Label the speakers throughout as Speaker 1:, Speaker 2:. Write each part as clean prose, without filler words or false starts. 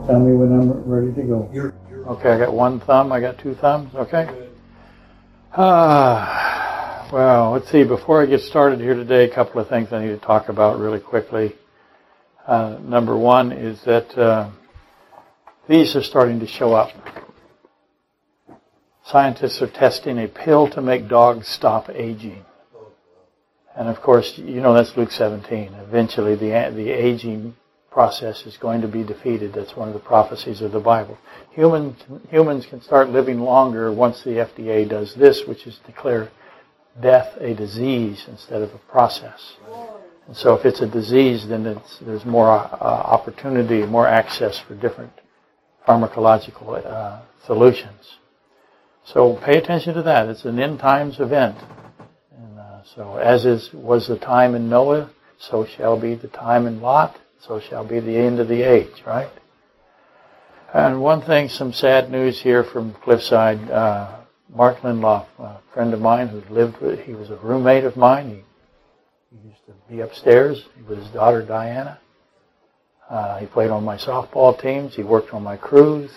Speaker 1: tell me when I'm ready to go. Okay, I got one thumb. I got two thumbs. Okay. Well, let's see. Before I get started here today, a couple of things I need to talk about really quickly. Number one is that these are starting to show up. Scientists are testing a pill to make dogs stop aging. And of course, you know that's Luke 17. Eventually, the aging process is going to be defeated. That's one of the prophecies of the Bible. Humans can start living longer once the FDA does this, which is declare death a disease instead of a process. And so if it's a disease, then there's more opportunity, more access for different pharmacological solutions. So pay attention to that. It's an end times event. And so as was the time in Noah, so shall be the time in Lot, so shall be the end of the age, right? And one thing, some sad news here from Cliffside. Mark Lindloff, a friend of mine who he was a roommate of mine. He used to be upstairs with his daughter Diana. He played on my softball teams. He worked on my crews.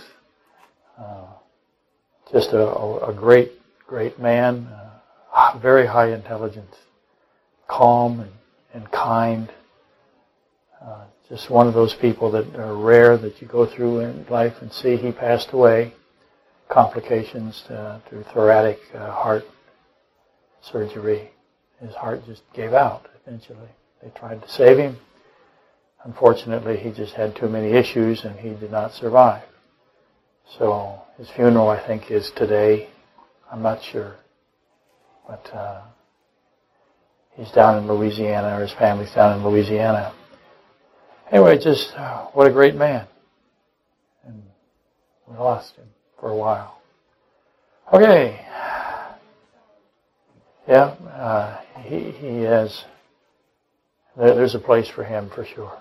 Speaker 1: Just a great man, very high intelligence, calm and kind. Just one of those people that are rare that you go through in life and see. He passed away, complications through thoracic heart surgery. His heart just gave out eventually. They tried to save him. Unfortunately, he just had too many issues and he did not survive. So his funeral, I think, is today. I'm not sure. But he's down in Louisiana, or his family's down in Louisiana. Anyway, just what a great man. And we lost him for a while. Okay. Yeah, he has, there's a place for him for sure.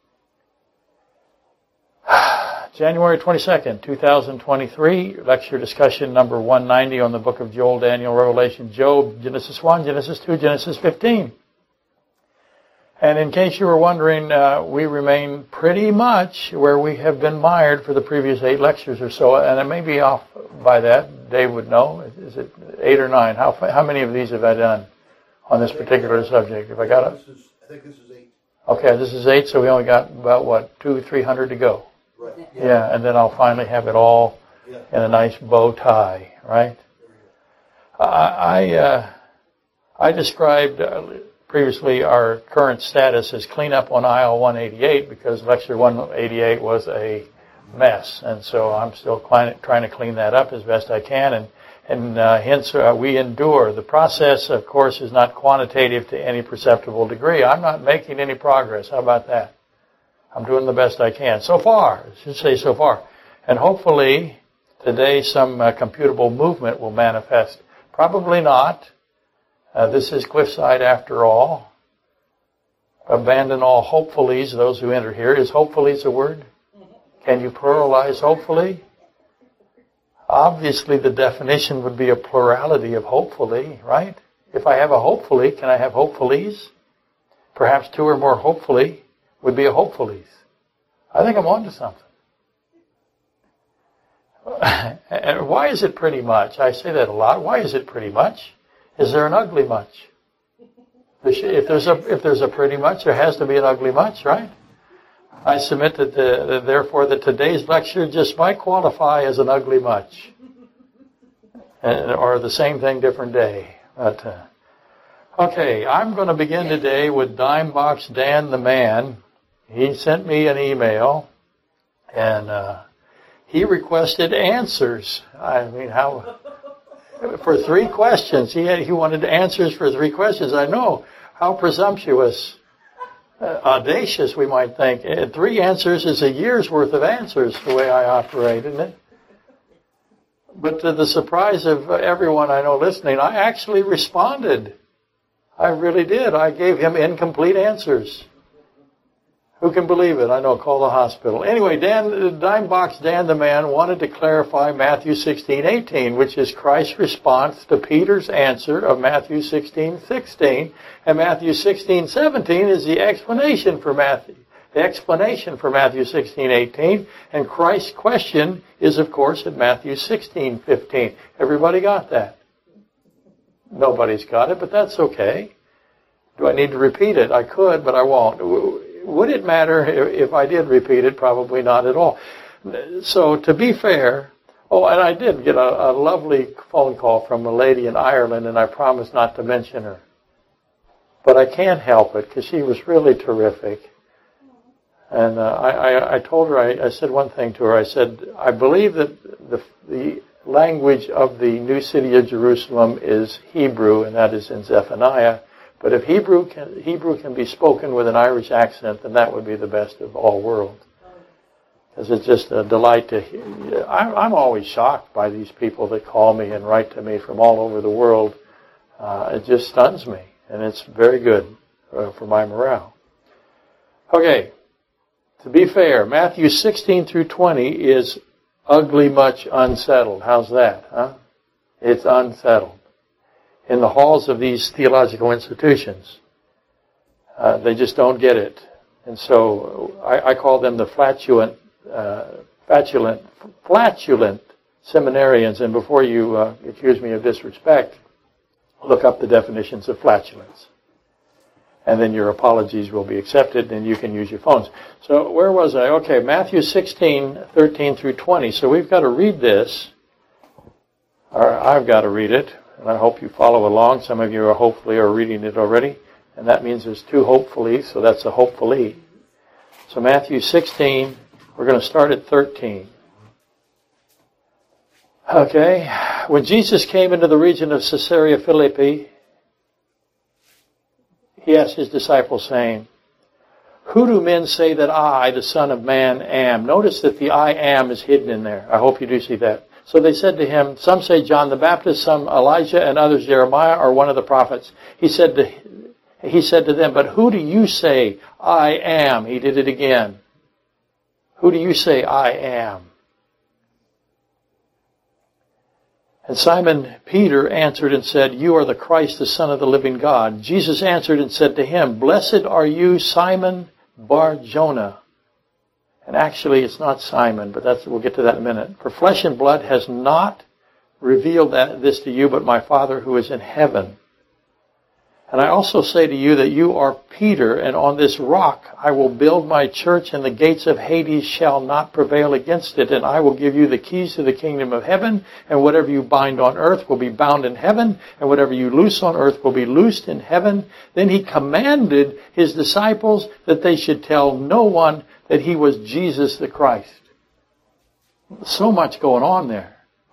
Speaker 1: January 22nd, 2023, lecture discussion number 190 on the book of Joel, Daniel, Revelation, Job, Genesis 1, Genesis 2, Genesis 15. And in case you were wondering, we remain pretty much where we have been mired for the previous 8 lectures or so, and I may be off by that. Dave would know. Is it 8 or 9? How many of these have I done on this particular subject? Have I got it?
Speaker 2: I think this is 8.
Speaker 1: Okay, this is 8, so we only got about, 200-300 to go.
Speaker 2: Right.
Speaker 1: Yeah, and then I'll finally have it all in a nice bow tie, right? I described previously our current status as cleanup on aisle 188 because lecture 188 was a mess, and so I'm still trying to clean that up as best I can, and hence we endure. The process, of course, is not quantitative to any perceptible degree. I'm not making any progress. How about that? I'm doing the best I can. So far. I should say so far. And hopefully today some computable movement will manifest. Probably not. This is Cliffside after all. Abandon all hopefullys, those who enter here. Is hopefully a word? Can you pluralize hopefully? Obviously the definition would be a plurality of hopefully, right? If I have a hopefully, can I have hopefullys? Perhaps 2 or more hopefully would be a hopefullys. I think I'm on to something. And why is it pretty much? I say that a lot. Why is it pretty much? Is there an ugly much? If there's a pretty much, there has to be an ugly much, right? I submit that therefore that today's lecture just might qualify as an ugly much, or the same thing, different day. But okay, I'm going to begin today with Dimebox Dan the man. He sent me an email, and he requested answers. I mean, how? For 3 questions. He wanted answers for 3 questions. I know. How presumptuous. Audacious, we might think. 3 answers is a year's worth of answers, the way I operate, isn't it? But to the surprise of everyone I know listening, I actually responded. I really did. I gave him incomplete answers. Who can believe it? I know, call the hospital. Anyway, Dimebox Dan the man wanted to clarify Matthew 16:18, which is Christ's response to Peter's answer of Matthew 16:16. And Matthew 16:17 is the explanation for the explanation for Matthew 16:18, and Christ's question is, of course, in Matthew 16:15. Everybody got that? Nobody's got it, but that's okay. Do I need to repeat it? I could, but I won't. Would it matter if I did repeat it? Probably not at all. So to be fair, and I did get a lovely phone call from a lady in Ireland, and I promised not to mention her. But I can't help it because she was really terrific. And I told her, I said one thing to her. I said, I believe that the language of the new city of Jerusalem is Hebrew, and that is in Zephaniah. But if Hebrew can be spoken with an Irish accent, then that would be the best of all worlds. Because it's just a delight to hear. I'm always shocked by these people that call me and write to me from all over the world. It just stuns me, and it's very good for my morale. Okay, to be fair, Matthew 16 through 20 is ugly much unsettled. How's that, huh? It's unsettled. In the halls of these theological institutions, they just don't get it. And so I call them the flatulent seminarians. And before you accuse me of disrespect, look up the definitions of flatulence. And then your apologies will be accepted, and you can use your phones. So where was I? Okay, Matthew 16, 13 through 20. So we've got to read this, or I've got to read it, and I hope you follow along. Some of you are hopefully reading it already, and that means there's two hopefully, so that's a hopefully. So Matthew 16, we're going to start at 13. Okay, when Jesus came into the region of Caesarea Philippi, he asked his disciples, saying, "Who do men say that I, the Son of Man, am?" Notice that the I am is hidden in there. I hope you do see that. So they said to him, some say John the Baptist, some Elijah, and others Jeremiah or one of the prophets. He said to them, "But who do you say I am?" He did it again. Who do you say I am? And Simon Peter answered and said, "You are the Christ, the Son of the living God." Jesus answered and said to him, "Blessed are you, Simon Bar-Jonah." And actually, it's not Simon, but we'll get to that in a minute. "For flesh and blood has not revealed this to you, but my Father who is in heaven. And I also say to you that you are Peter, and on this rock I will build my church, and the gates of Hades shall not prevail against it. And I will give you the keys to the kingdom of heaven, and whatever you bind on earth will be bound in heaven, and whatever you loose on earth will be loosed in heaven." Then he commanded his disciples that they should tell no one that he was Jesus the Christ. So much going on there.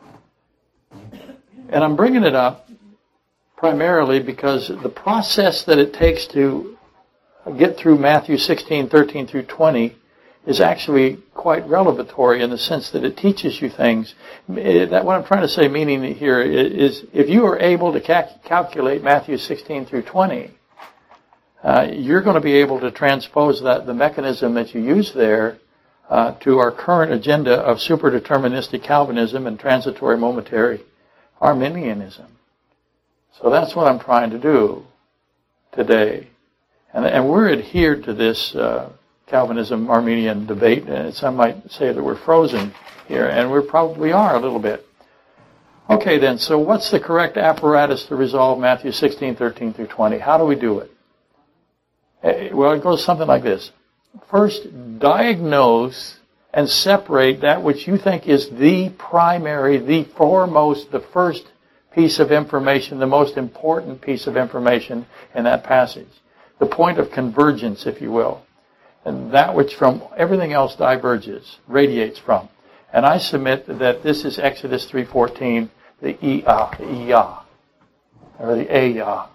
Speaker 1: And I'm bringing it up primarily because the process that it takes to get through Matthew 16, 13 through 20 is actually quite revelatory in the sense that it teaches you things. What I'm trying to say, meaning here, is if you are able to calculate Matthew 16 through 20, you're going to be able to transpose the mechanism that you use there to our current agenda of superdeterministic Calvinism and transitory momentary Arminianism. So that's what I'm trying to do today. And we're adhered to this Calvinism Arminian debate, and some might say that we're frozen here, and we probably are a little bit. Okay then, so what's the correct apparatus to resolve Matthew 16, 13 through 20? How do we do it? Well, it goes something like this. First, diagnose and separate that which you think is the primary, the foremost, the first piece of information, the most important piece of information in that passage. The point of convergence, if you will. And that which from everything else diverges, radiates from. And I submit that this is Exodus 3:14, the Iyah, or the Ayah.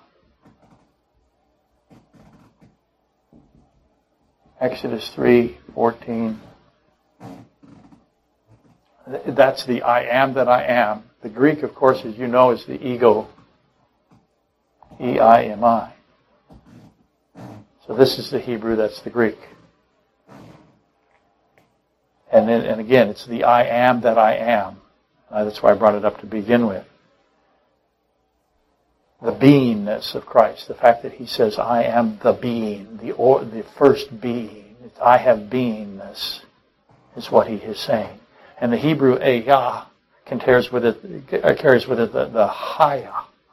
Speaker 1: Exodus 3:14. That's the I am that I am. The Greek, of course, as you know, is the ego. E-I-M-I. So this is the Hebrew, that's the Greek. And again, it's the I am that I am. That's why I brought it up to begin with. The beingness of Christ. The fact that he says, I am the being, the first being. It's I have beingness is what he is saying. And the Hebrew Eyah carries with it the Haya,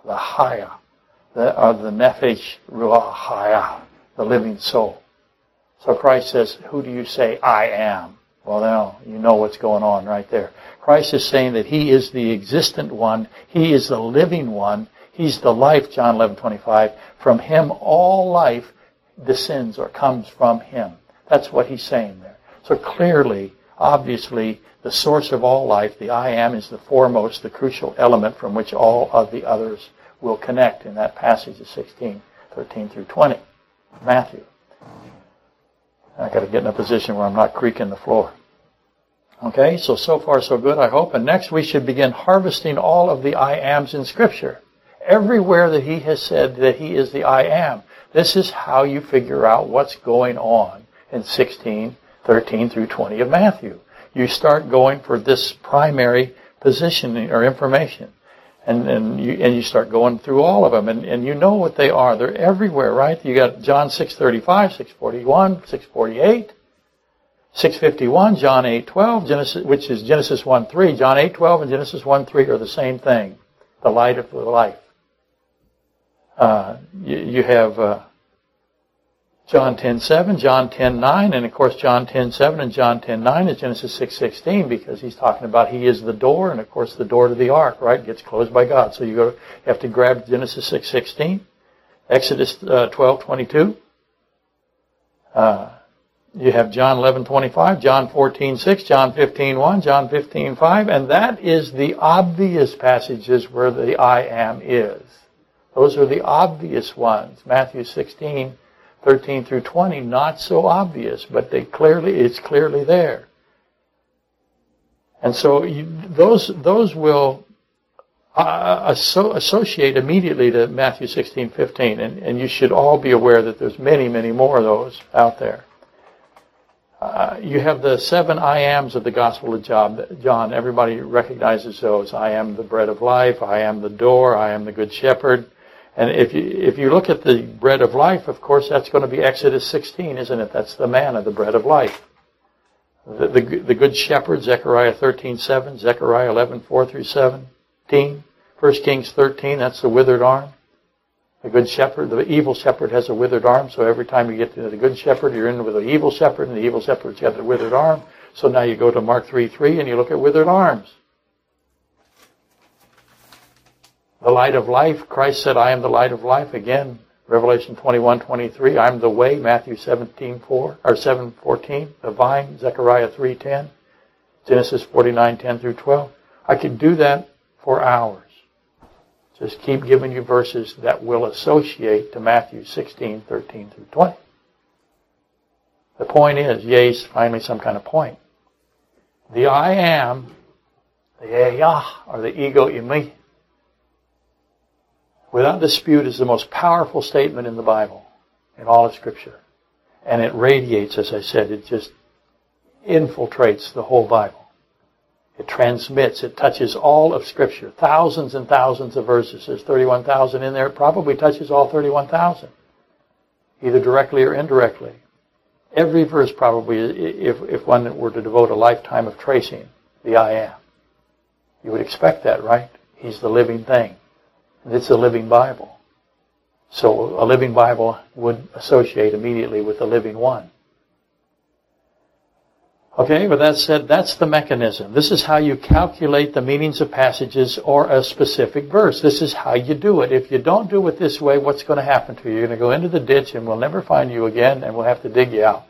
Speaker 1: the Nefesh Ruach Haya, the living soul. So Christ says, who do you say I am? Well, now you know what's going on right there. Christ is saying that he is the existent one. He is the living one. He's the life, John 11:25. From him all life descends or comes from him. That's what he's saying there. So clearly, obviously, the source of all life, the I am, is the foremost, the crucial element from which all of the others will connect in that passage of 16:13 through 20, Matthew. I've got to get in a position where I'm not creaking the floor. Okay, so far so good, I hope. And next we should begin harvesting all of the I ams in Scripture. Everywhere that he has said that he is the I am. This is how you figure out what's going on in 16:13 through 20 of Matthew. You start going for this primary position or information. And you start going through all of them, and you know what they are. They're everywhere, right? You got John 6:35, 6:41, 6:48, 6:51, John 8:12, Genesis, which is Genesis 1:3. John 8:12 and Genesis 1:3 are the same thing. The light of the life. You have John 10:7, John 10:9, and of course John 10:7 and John 10:9 is Genesis 6:16 because he's talking about he is the door, and of course the door to the ark, right, gets closed by God. So you have to grab Genesis 6:16, Exodus 12:22. You have John 11:25, John 14:6, John 15:1, John 15:5, and that is the obvious passages where the I am is. Those are the obvious ones. Matthew 16:13 through 20, not so obvious, but it's clearly there. And so those will associate immediately to Matthew 16:15, and you should all be aware that there's many, many more of those out there. You have the 7 I ams of the Gospel of John. Everybody recognizes those. I am the bread of life. I am the door. I am the good shepherd. And if you look at the bread of life, of course, that's going to be Exodus 16, isn't it? That's the manna, the bread of life. The good shepherd, Zechariah 13:7, Zechariah 11:4 through 17, 1 Kings 13, that's the withered arm. The good shepherd, the evil shepherd has a withered arm, so every time you get to the good shepherd, you're in with the evil shepherd, and the evil shepherd's got the withered arm. So now you go to Mark 3:3 and you look at withered arms. The light of life, Christ said, I am the light of life. Again, Revelation 21:23, I am the way, Matthew 7:14, the vine, Zechariah 3:10, Genesis 49:10 through 12. I could do that for hours. Just keep giving you verses that will associate to Matthew 16:13 through 20. The point is, yes, finally some kind of point. The I am, the Eyah, or the ego eimi, without dispute is the most powerful statement in the Bible, in all of Scripture. And it radiates, as I said, it just infiltrates the whole Bible. It transmits, it touches all of Scripture. Thousands and thousands of verses. There's 31,000 in there. It probably touches all 31,000. Either directly or indirectly. Every verse probably, if one were to devote a lifetime of tracing the I am. You would expect that, right? He's the living thing. And it's a living Bible. So a living Bible would associate immediately with the living one. Okay, with that said, that's the mechanism. This is how you calculate the meanings of passages or a specific verse. This is how you do it. If you don't do it this way, what's going to happen to you? You're going to go into the ditch and we'll never find you again and we'll have to dig you out.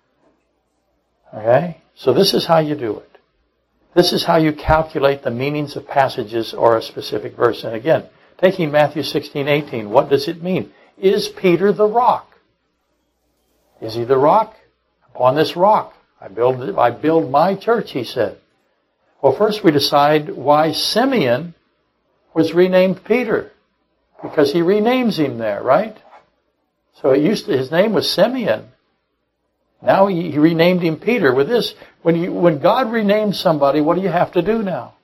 Speaker 1: Okay? So this is how you do it. This is how you calculate the meanings of passages or a specific verse. And again, taking Matthew 16:18, what does it mean? Is Peter the rock? Is he the rock? Upon this rock I build my church, he said. Well, first we decide why Simeon was renamed Peter. Because he renames him there, right? So his name was Simeon. Now he renamed him Peter. With this, when God renames somebody, what do you have to do now?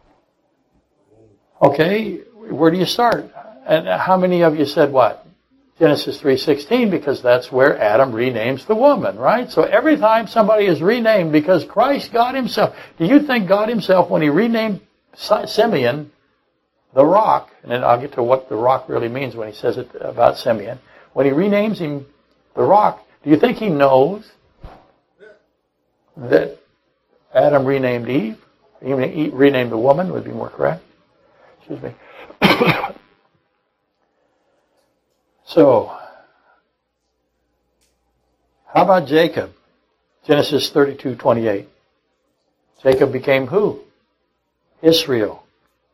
Speaker 1: Okay, where do you start? And how many of you said what? Genesis 3:16, because that's where Adam renames the woman, right? So every time somebody is renamed, because Christ, God himself, do you think God himself, when he renamed Simeon, the rock, and then I'll get to what the rock really means when he says it about Simeon, when he renames him the rock, do you think he knows that Adam renamed Eve? He renamed the woman, would be more correct. Excuse me. So, how about Jacob? Genesis 32:28. Jacob became who? Israel.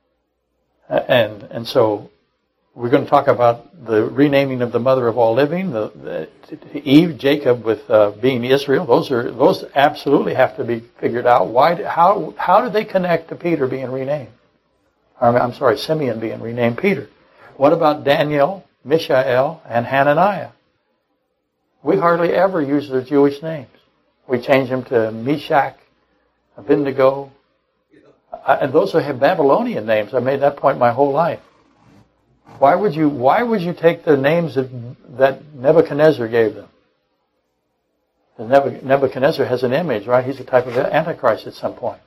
Speaker 1: And so we're going to talk about the renaming of the mother of all living, Eve, Jacob with being Israel. Those absolutely have to be figured out. How do they connect to Peter being renamed? I'm sorry, Simeon being renamed Peter. What about Daniel, Mishael, and Hananiah? We hardly ever use their Jewish names. We change them to Meshach, Abednego. And those are Babylonian names. I made that point my whole life. Why would you take the names that Nebuchadnezzar gave them? Nebuchadnezzar has an image, right? He's a type of Antichrist at some point.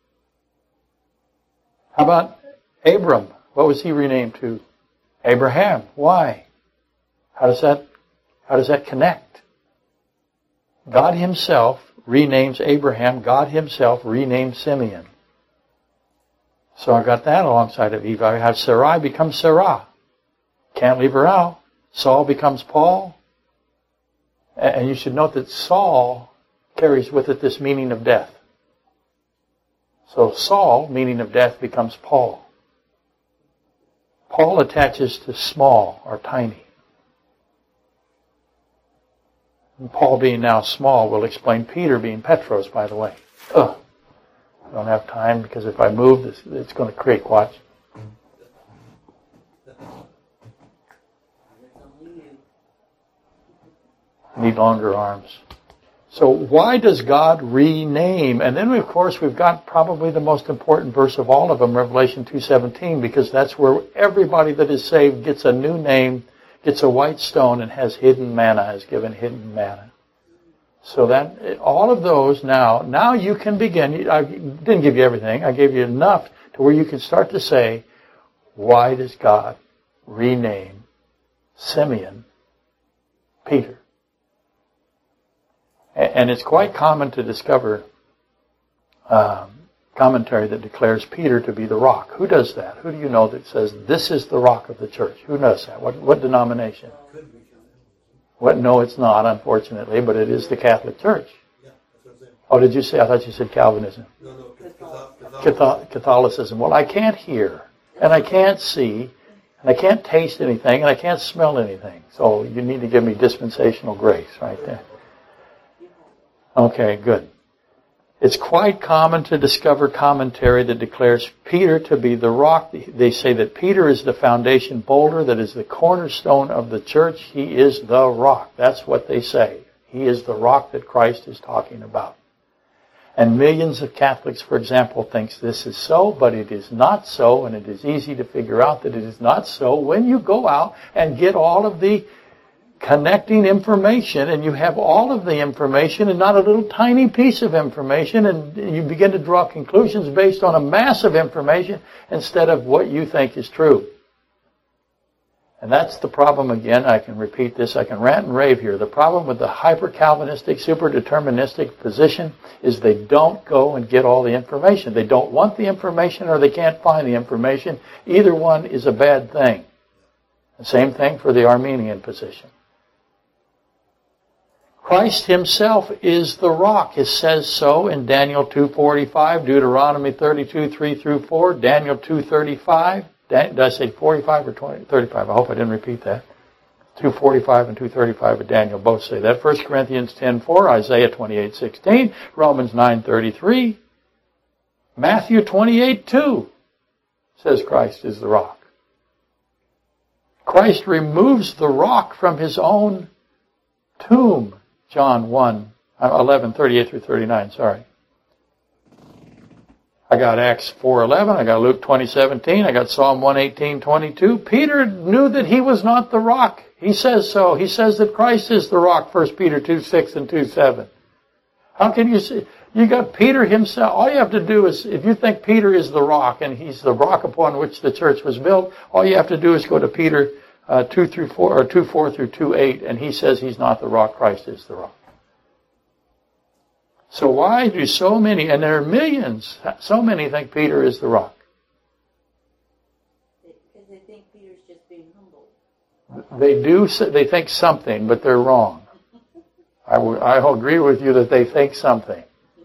Speaker 1: How about Abram? What was he renamed to? Abraham. Why? How does that connect? God himself renames Abraham. God himself renamed Simeon. So I got that alongside of Eve. I have Sarai become Sarah. Can't leave her out. Saul becomes Paul. And you should note that Saul carries with it this meaning of death. So Saul, meaning of death, becomes Paul. Paul attaches to small or tiny. And Paul being now small will explain Peter being Petros, by the way. I don't have time because if I move, it's going to creak. Watch. I need longer arms. So why does God rename? And then, of course, we've got probably the most important verse of all of them, Revelation 2:17, because that's where everybody that is saved gets a new name, gets a white stone, and has hidden manna, is given hidden manna. So that all of those now you can begin. I didn't give you everything. I gave you enough to where you can start to say, why does God rename Simeon Peter? And it's quite common to discover commentary that declares Peter to be the rock. Who does that? Who do you know that says this is the rock of the church? Who does that? What denomination? What? No, it's not, unfortunately, but it is the Catholic Church.
Speaker 2: Yeah, that's what I'm saying.
Speaker 1: Oh, did you say? I thought you said Calvinism.
Speaker 2: No,
Speaker 1: Catholicism. Well, I can't hear, and I can't see, and I can't taste anything, and I can't smell anything. So you need to give me dispensational grace right there. Okay, good. It's quite common to discover commentary that declares Peter to be the rock. They say that Peter is the foundation boulder, that is the cornerstone of the church. He is the rock. That's what they say. He is the rock that Christ is talking about. And millions of Catholics, for example, thinks this is so, but it is not so, and it is easy to figure out that it is not so when you go out and get all of the connecting information, and you have all of the information and not a little tiny piece of information, and you begin to draw conclusions based on a mass of information instead of what you think is true. And that's the problem again. I can repeat this. I can rant and rave here. The problem with the hyper-Calvinistic, super-deterministic position is they don't go and get all the information. They don't want the information or they can't find the information. Either one is a bad thing. The same thing for the Armenian position. Christ himself is the rock. It says so in Daniel 2:45, Deuteronomy 32:3-4, Daniel 2:35. Did I say 45 or 35? I hope I didn't repeat that. 2:45 and 2:35 of Daniel both say that. 1 Corinthians 10:4, Isaiah 28:16, Romans 9:33, Matthew 28:2 says Christ is the rock. Christ removes the rock from his own tomb. John 11:38-39, sorry. I got Acts 4:11. I got Luke 20:17. I got Psalm 118:22. Peter knew that he was not the rock. He says so. He says that Christ is the rock, 1 Peter 2:6 and 2:7. How can you see? You got Peter himself. All you have to do is, if you think Peter is the rock and he's the rock upon which the church was built, all you have to do is go to Peter 2:4 or 2:4 through 2:8, and he says he's not the rock. Christ is the rock. So why do so many, and there are millions, so many think Peter is the rock?
Speaker 2: Because they think Peter's just being humble.
Speaker 1: They think something, but they're wrong. I will agree with you that they think something.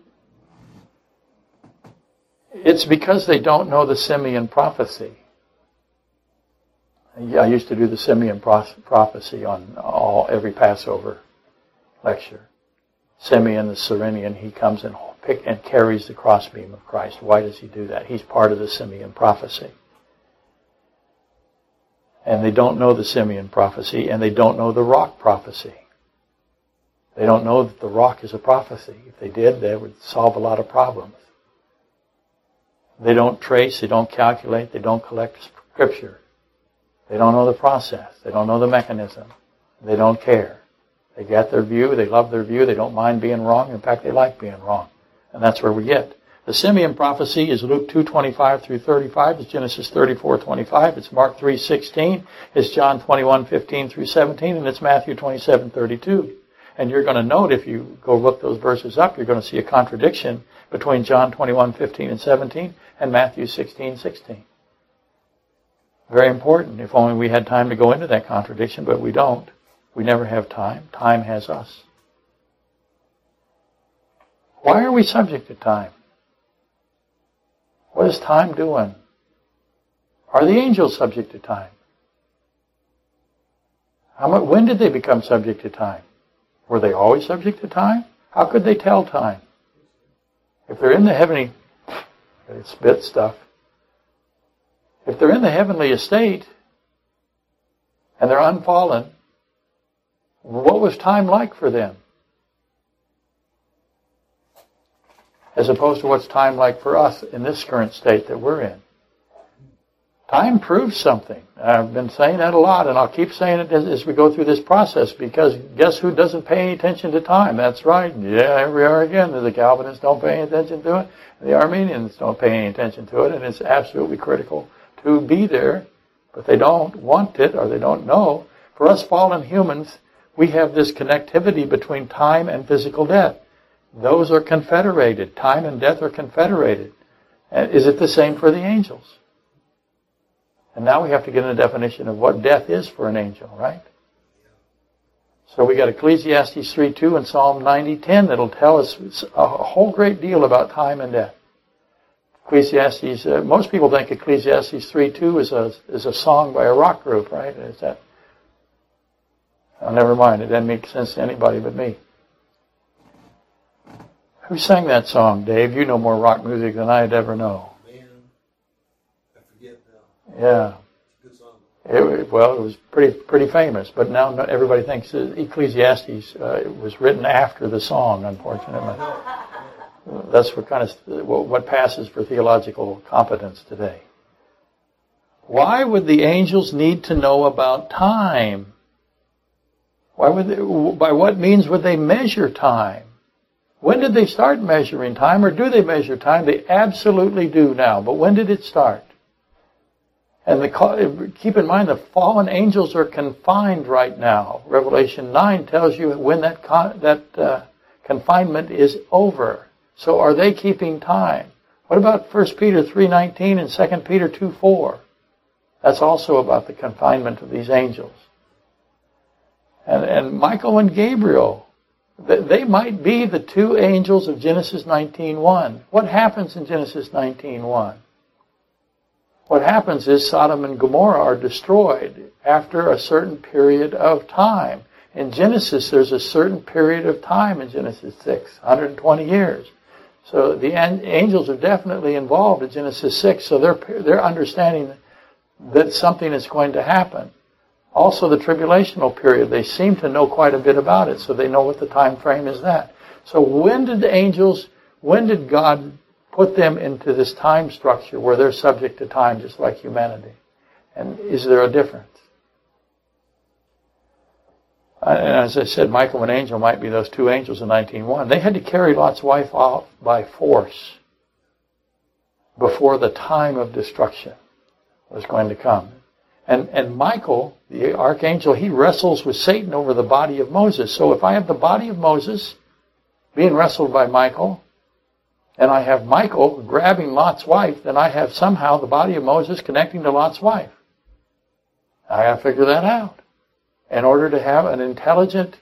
Speaker 1: It's because they don't know the Simeon prophecy. I used to do the Simeon prophecy on every Passover lecture. Simeon the Cyrenian, he comes and carries the crossbeam of Christ. Why does he do that? He's part of the Simeon prophecy. And they don't know the Simeon prophecy, and they don't know the rock prophecy. They don't know that the rock is a prophecy. If they did, they would solve a lot of problems. They don't trace, they don't calculate, they don't collect Scripture. They don't know the process. They don't know the mechanism. They don't care. They get their view, they love their view, they don't mind being wrong. In fact, they like being wrong. And that's where we get. The Simeon prophecy is Luke 2:25 through 35. It's Genesis 34:25. It's Mark 3:16. It's John 21:15 through 17. And it's Matthew 27:32. And you're going to note, if you go look those verses up, you're going to see a contradiction between John 21:15 and 17 and Matthew 16:16. Very important. If only we had time to go into that contradiction, but we don't. We never have time. Time has us. Why are we subject to time? What is time doing? Are the angels subject to time? When did they become subject to time? Were they always subject to time? How could they tell time? If they're in the heavenly, spit stuff. If they're in the heavenly estate and they're unfallen, what was time like for them? As opposed to what's time like for us in this current state that we're in. Time proves something. I've been saying that a lot, and I'll keep saying it as we go through this process, because guess who doesn't pay any attention to time? That's right. Yeah, here we are again. The Calvinists don't pay any attention to it. The Armenians don't pay any attention to it, and it's absolutely critical to be there, but they don't want it or they don't know. For us fallen humans, we have this connectivity between time and physical death. Those are confederated. Time and death are confederated. And is it the same for the angels? And now we have to get a definition of what death is for an angel, right? So we got Ecclesiastes 3:2 and Psalm 90:10 that'll tell us a whole great deal about time and death. Ecclesiastes, most people think Ecclesiastes 3:2 is a song by a rock group, right? Is that? Oh, never mind. It doesn't make sense to anybody but me. Who sang that song, Dave? You know more rock music than I'd ever know.
Speaker 3: Man, I forget now.
Speaker 1: Yeah.
Speaker 3: It's a good song.
Speaker 1: It was pretty famous, but now everybody thinks that Ecclesiastes was written after the song, unfortunately. That's what passes for theological competence today. Why would the angels need to know about time? By what means would they measure time? When did they start measuring time, or do they measure time? They absolutely do now, but when did it start? And keep in mind, the fallen angels are confined right now. Revelation 9 tells you when that confinement is over. So are they keeping time? What about 1 Peter 3:19 and 2 Peter 2:4? That's also about the confinement of these angels. And Michael and Gabriel, they might be the two angels of Genesis 19:1. What happens in Genesis 19:1? What happens is Sodom and Gomorrah are destroyed after a certain period of time. In Genesis, there's a certain period of time in Genesis 6, 120 years. So the angels are definitely involved in Genesis 6, so they're understanding that something is going to happen. Also, the tribulational period, they seem to know quite a bit about it, so they know what the time frame is that. So when did God put them into this time structure where they're subject to time just like humanity. And is there a difference? And as I said, Michael and Angel might be those two angels in 19:1. They had to carry Lot's wife out by force before the time of destruction was going to come. And Michael, the archangel, he wrestles with Satan over the body of Moses. So if I have the body of Moses being wrestled by Michael, and I have Michael grabbing Lot's wife, then I have somehow the body of Moses connecting to Lot's wife. I got to figure that out in order to have an intelligent,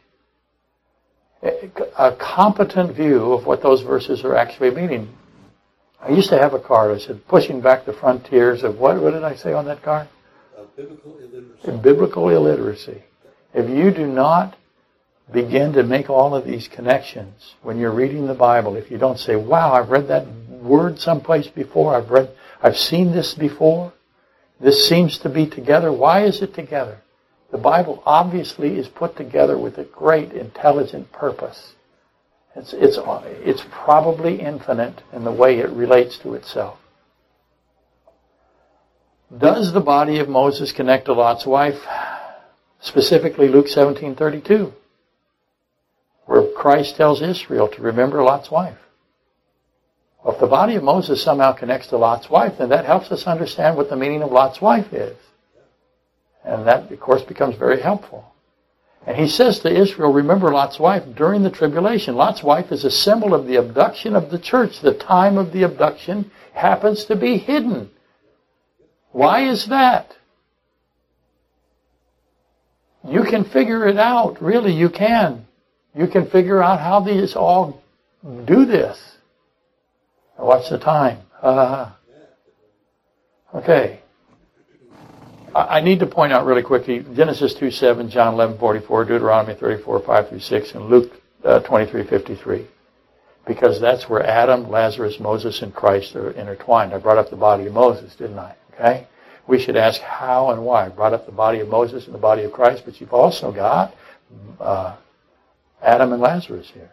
Speaker 1: a competent view of what those verses are actually meaning. I used to have a card. I said, pushing back the frontiers of what did I say on that card?
Speaker 3: Biblical illiteracy.
Speaker 1: Biblical illiteracy. If you do not begin to make all of these connections when you're reading the Bible, if you don't say, wow, I've read that word someplace before, I've seen this before, this seems to be together, why is it together? The Bible obviously is put together with a great intelligent purpose. It's probably infinite in the way it relates to itself. Does the body of Moses connect to Lot's wife? Specifically Luke 17:32, where Christ tells Israel to remember Lot's wife. Well, if the body of Moses somehow connects to Lot's wife, then that helps us understand what the meaning of Lot's wife is. And that, of course, becomes very helpful. And he says to Israel, remember Lot's wife during the tribulation. Lot's wife is a symbol of the abduction of the church. The time of the abduction happens to be hidden. Why is that? You can figure it out. Really, you can. You can figure out how these all do this. Watch the time. Okay. I need to point out really quickly, Genesis 2:7, John 11:44, Deuteronomy 34:5-6, and Luke 23:53. Because that's where Adam, Lazarus, Moses, and Christ are intertwined. I brought up the body of Moses, didn't I? Okay? We should ask how and why. I brought up the body of Moses and the body of Christ, but you've also got Adam and Lazarus here.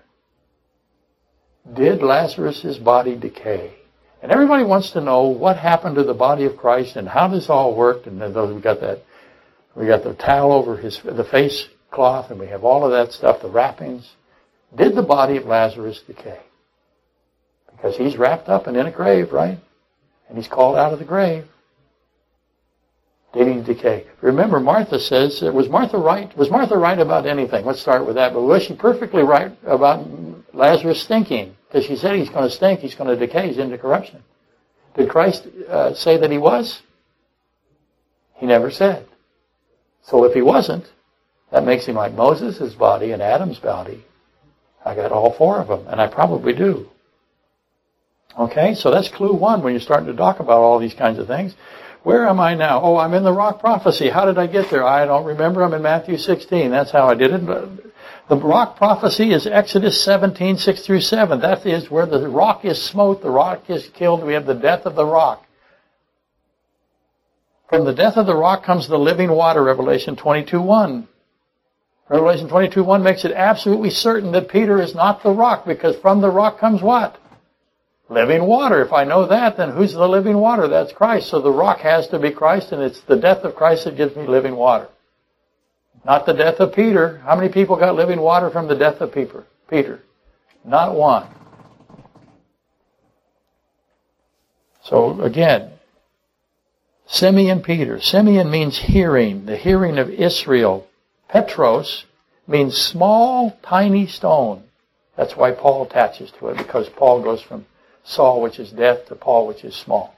Speaker 1: Did Lazarus' body decay? And everybody wants to know what happened to the body of Christ and how this all worked. And then we got the towel over the face cloth, and we have all of that stuff, the wrappings. Did the body of Lazarus decay? Because he's wrapped up and in a grave, right? And he's called out of the grave. Did he decay? Remember, Martha says, was Martha right? Was Martha right about anything? Let's start with that. But was she perfectly right about Lazarus stinking? Because she said he's going to stink, he's going to decay, he's into corruption. Did Christ say that he was? He never said. So if he wasn't, that makes him like Moses' body and Adam's body. I got all four of them, and I probably do. Okay, so that's clue one when you're starting to talk about all these kinds of things. Where am I now? Oh, I'm in the rock prophecy. How did I get there? I don't remember. I'm in Matthew 16. That's how I did it. The rock prophecy is Exodus 17, 6-7. That is where the rock is smote, the rock is killed. We have the death of the rock. From the death of the rock comes the living water, Revelation 22:1. Revelation 22:1 makes it absolutely certain that Peter is not the rock, because from the rock comes what? Living water. If I know that, then who's the living water? That's Christ. So the rock has to be Christ, and it's the death of Christ that gives me living water. Not the death of Peter. How many people got living water from the death of Peter? Not one. So again, Simeon Peter. Simeon means hearing. The hearing of Israel. Petros means small, tiny stone. That's why Paul attaches to it, because Paul goes from Saul, which is death, to Paul, which is small.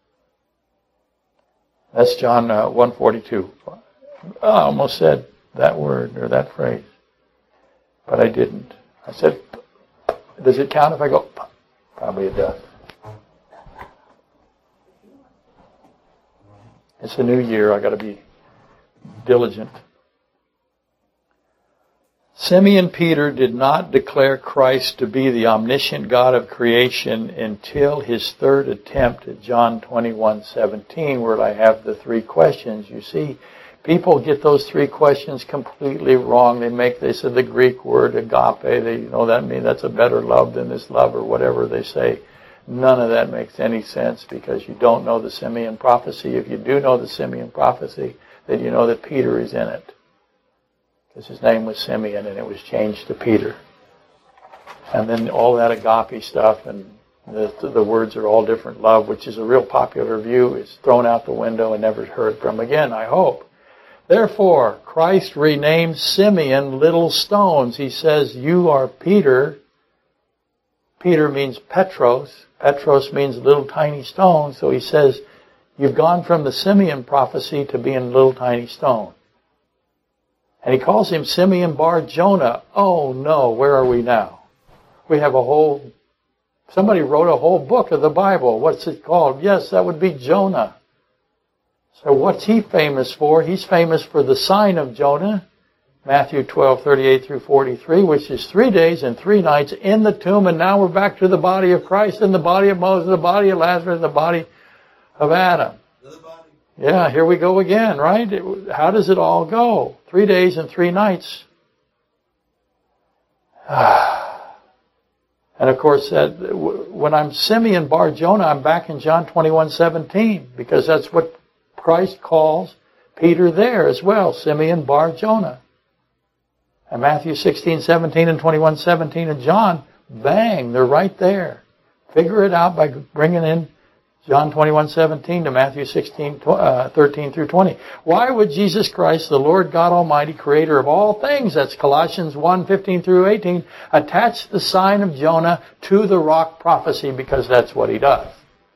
Speaker 1: That's John 1:42. I almost said that word or that phrase, but I didn't. I said, does it count if I go? Probably it does. It's a new year. I got to be diligent. Simeon Peter did not declare Christ to be the omniscient God of creation until his third attempt at John 21:17, where I have the three questions. You see, people get those three questions completely wrong. They say the Greek word agape. That means that's a better love than this love, or whatever they say. None of that makes any sense because you don't know the Simeon prophecy. If you do know the Simeon prophecy, then you know that Peter is in it. Because his name was Simeon and it was changed to Peter. And then all that agape stuff and the words are all different love, which is a real popular view, is thrown out the window and never heard from again, I hope. Therefore, Christ renamed Simeon little stones. He says, you are Peter. Peter means Petros. Petros means little tiny stone. So he says, you've gone from the Simeon prophecy to being little tiny stone. And he calls him Simeon Bar Jonah. Oh no, where are we now? We have somebody wrote a whole book of the Bible. What's it called? Yes, that would be Jonah. So what's he famous for? He's famous for the sign of Jonah. Matthew 12:38 through 43, which is 3 days and 3 nights in the tomb, and now we're back to the body of Christ and the body of Moses, the body of Lazarus, the body of Adam. Yeah, here we go again, right? How does it all go? 3 days and 3 nights. And of course, when I'm Simeon Bar Jonah, I'm back in John 21:17, because that's what Christ calls Peter there as well, Simeon Bar Jonah. And Matthew 16:17 and 21:17 and John, bang, they're right there. Figure it out by bringing in John 21:17 to Matthew 13 through 20. Why would Jesus Christ, the Lord God Almighty, creator of all things, that's Colossians 1:15 through 18, attach the sign of Jonah to the rock prophecy? Because that's what he does.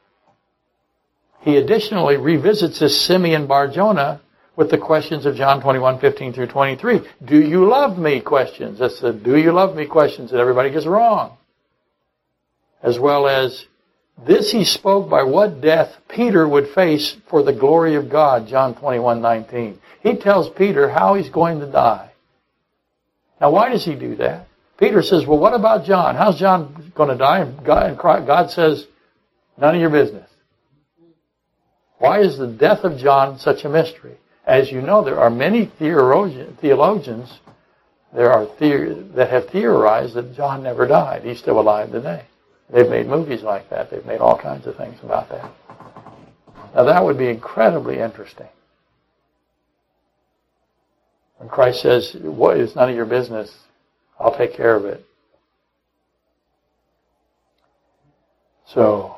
Speaker 1: He additionally revisits this Simeon Bar Jonah with the questions of John 21:15 through 23. Do you love me? Questions. That's the do you love me questions that everybody gets wrong. As well as this he spoke by what death Peter would face for the glory of God, John 21:19. He tells Peter how he's going to die. Now why does he do that? Peter says, well, what about John? How's John going to die? And God says, none of your business. Why is the death of John such a mystery? As you know, there are many theologians that have theorized that John never died. He's still alive today. They've made movies like that. They've made all kinds of things about that. Now that would be incredibly interesting. When Christ says, "What is none of your business, I'll take care of it." So,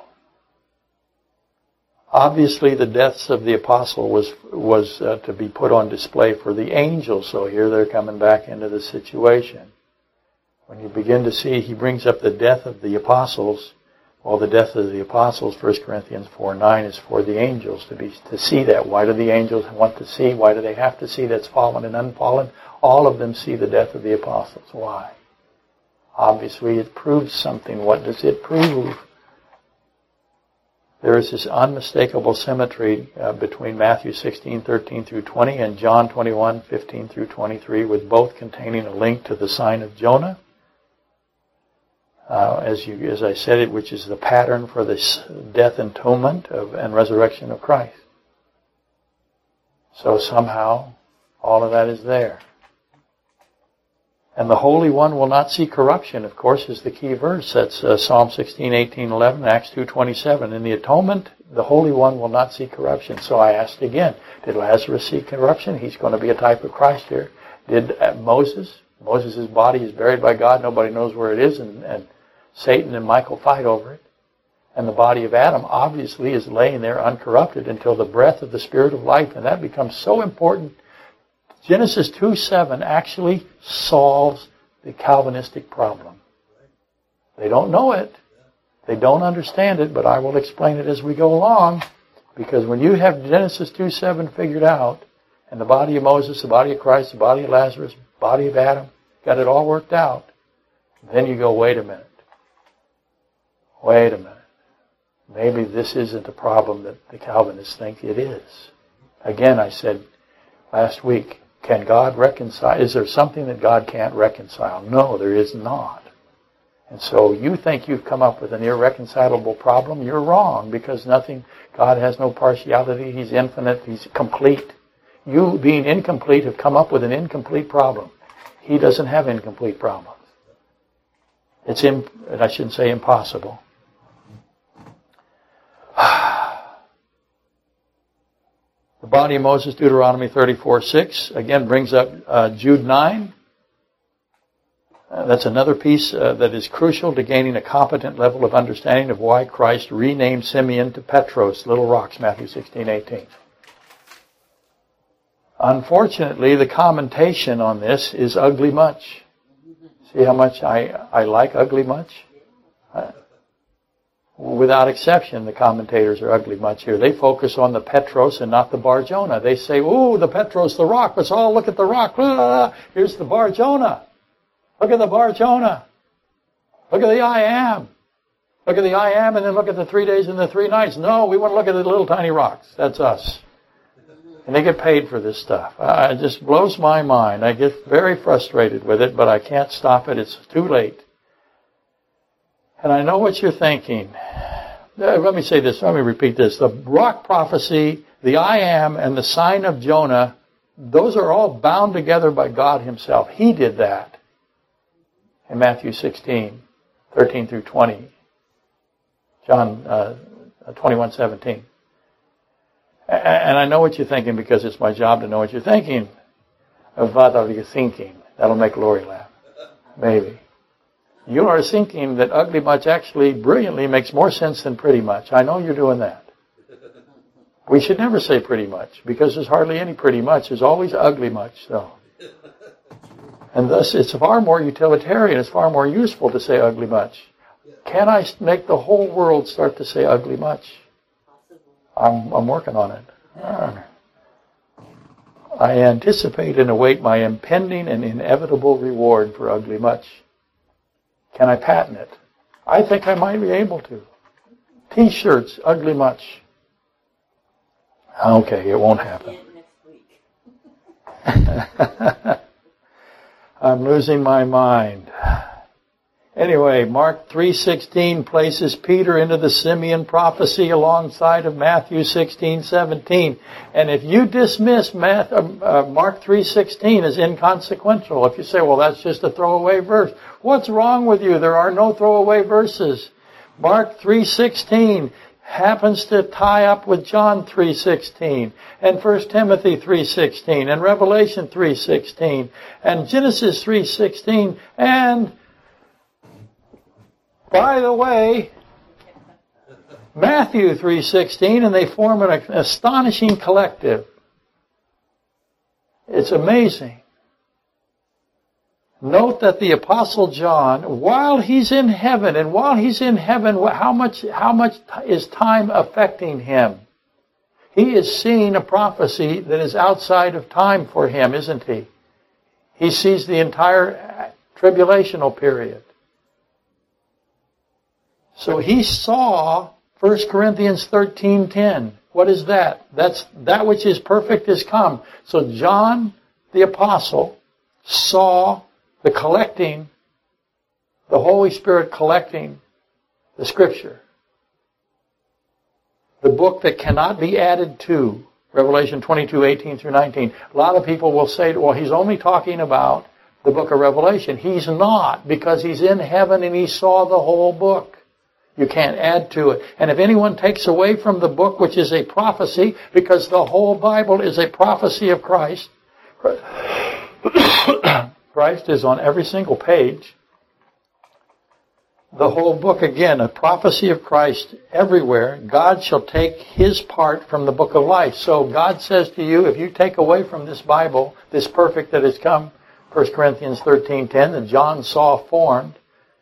Speaker 1: obviously the deaths of the apostle was to be put on display for the angels. So here they're coming back into the situation. When you begin to see, he brings up the death of the apostles. Well, the death of the apostles, 1 Corinthians 4:9, is for the angels to see that. Why do the angels want to see? Why do they have to see that's fallen and unfallen? All of them see the death of the apostles. Why? Obviously, it proves something. What does it prove? There is this unmistakable symmetry between Matthew 16:13 through 20 and John 21:15 through 23, with both containing a link to the sign of Jonah. As I said it, which is the pattern for this death, entombment, and resurrection of Christ. So somehow, all of that is there. And the Holy One will not see corruption, of course, is the key verse. That's Psalm 16:18-11, Acts 2:27. In the atonement, the Holy One will not see corruption. So I asked again, did Lazarus see corruption? He's going to be a type of Christ here. Did Moses' body is buried by God. Nobody knows where it is, and Satan and Michael fight over it. And the body of Adam obviously is laying there uncorrupted until the breath of the Spirit of life, and that becomes so important. Genesis 2:7 actually solves the Calvinistic problem. They don't know it. They don't understand it, but I will explain it as we go along. Because when you have Genesis 2:7 figured out, and the body of Moses, the body of Christ, the body of Lazarus, the body of Adam, got it all worked out, then you go, wait a minute. Wait a minute. Maybe this isn't the problem that the Calvinists think it is. Again, I said last week, can God reconcile? Is there something that God can't reconcile? No, there is not. And so you think you've come up with an irreconcilable problem? You're wrong, because God has no partiality. He's infinite. He's complete. You, being incomplete, have come up with an incomplete problem. He doesn't have incomplete problems. It's, and I shouldn't say impossible. The body of Moses, Deuteronomy 34:6, again brings up Jude 9. That's another piece that is crucial to gaining a competent level of understanding of why Christ renamed Simeon to Petros, little rocks, Matthew 16:18. Unfortunately, the commentation on this is ugly much. See how much I like ugly much? Without exception, the commentators are ugly much here. They focus on the Petros and not the Bar Jonah. They say, "Ooh, the Petros, the rock. Let's all look at the rock. Here's the Bar Jonah. Look at the Bar Jonah. Look at the I Am. Look at the I Am, and then look at the 3 days and the 3 nights." No, we want to look at the little tiny rocks. That's us. And they get paid for this stuff. It just blows my mind. I get very frustrated with it, but I can't stop it. It's too late. And I know what you're thinking. Let me say this. Let me repeat this. The rock prophecy, the I Am, and the sign of Jonah, those are all bound together by God Himself. He did that in Matthew 16:13 through 20. John 21:17. And I know what you're thinking because it's my job to know what you're thinking. What are you thinking? That'll make Lori laugh. Maybe. You are thinking that ugly much actually brilliantly makes more sense than pretty much. I know you're doing that. We should never say pretty much because there's hardly any pretty much. There's always ugly much. So. And thus it's far more utilitarian. It's far more useful to say ugly much. Can I make the whole world start to say ugly much? I'm working on it. I anticipate and await my impending and inevitable reward for ugly much. Can I patent it? I think I might be able to. T-shirts, ugly much. Okay, it won't happen. I'm losing my mind. Anyway, Mark 3:16 places Peter into the Simeon prophecy alongside of Matthew 16:17. And if you dismiss Mark 3:16 as inconsequential, if you say, well, that's just a throwaway verse, what's wrong with you? There are no throwaway verses. Mark 3:16 happens to tie up with John 3:16 and 1 Timothy 3:16 and Revelation 3:16 and Genesis 3:16 and, by the way, Matthew 3:16, and they form an astonishing collective. It's amazing. Note that the Apostle John, while he's in heaven, how much is time affecting him? He is seeing a prophecy that is outside of time for him, isn't he? He sees the entire tribulational period. So he saw 1 Corinthians 13:10. What is that? That's that which is perfect is come. So John the Apostle saw the Holy Spirit collecting the Scripture. The book that cannot be added to, Revelation 22:18 through 19. A lot of people will say, well, he's only talking about the book of Revelation. He's not, because he's in heaven and he saw the whole book. You can't add to it. And if anyone takes away from the book, which is a prophecy, because the whole Bible is a prophecy of Christ, Christ is on every single page. The whole book, again, a prophecy of Christ everywhere. God shall take His part from the book of life. So God says to you, if you take away from this Bible, this perfect that has come, 1 Corinthians 13:10, that John saw formed,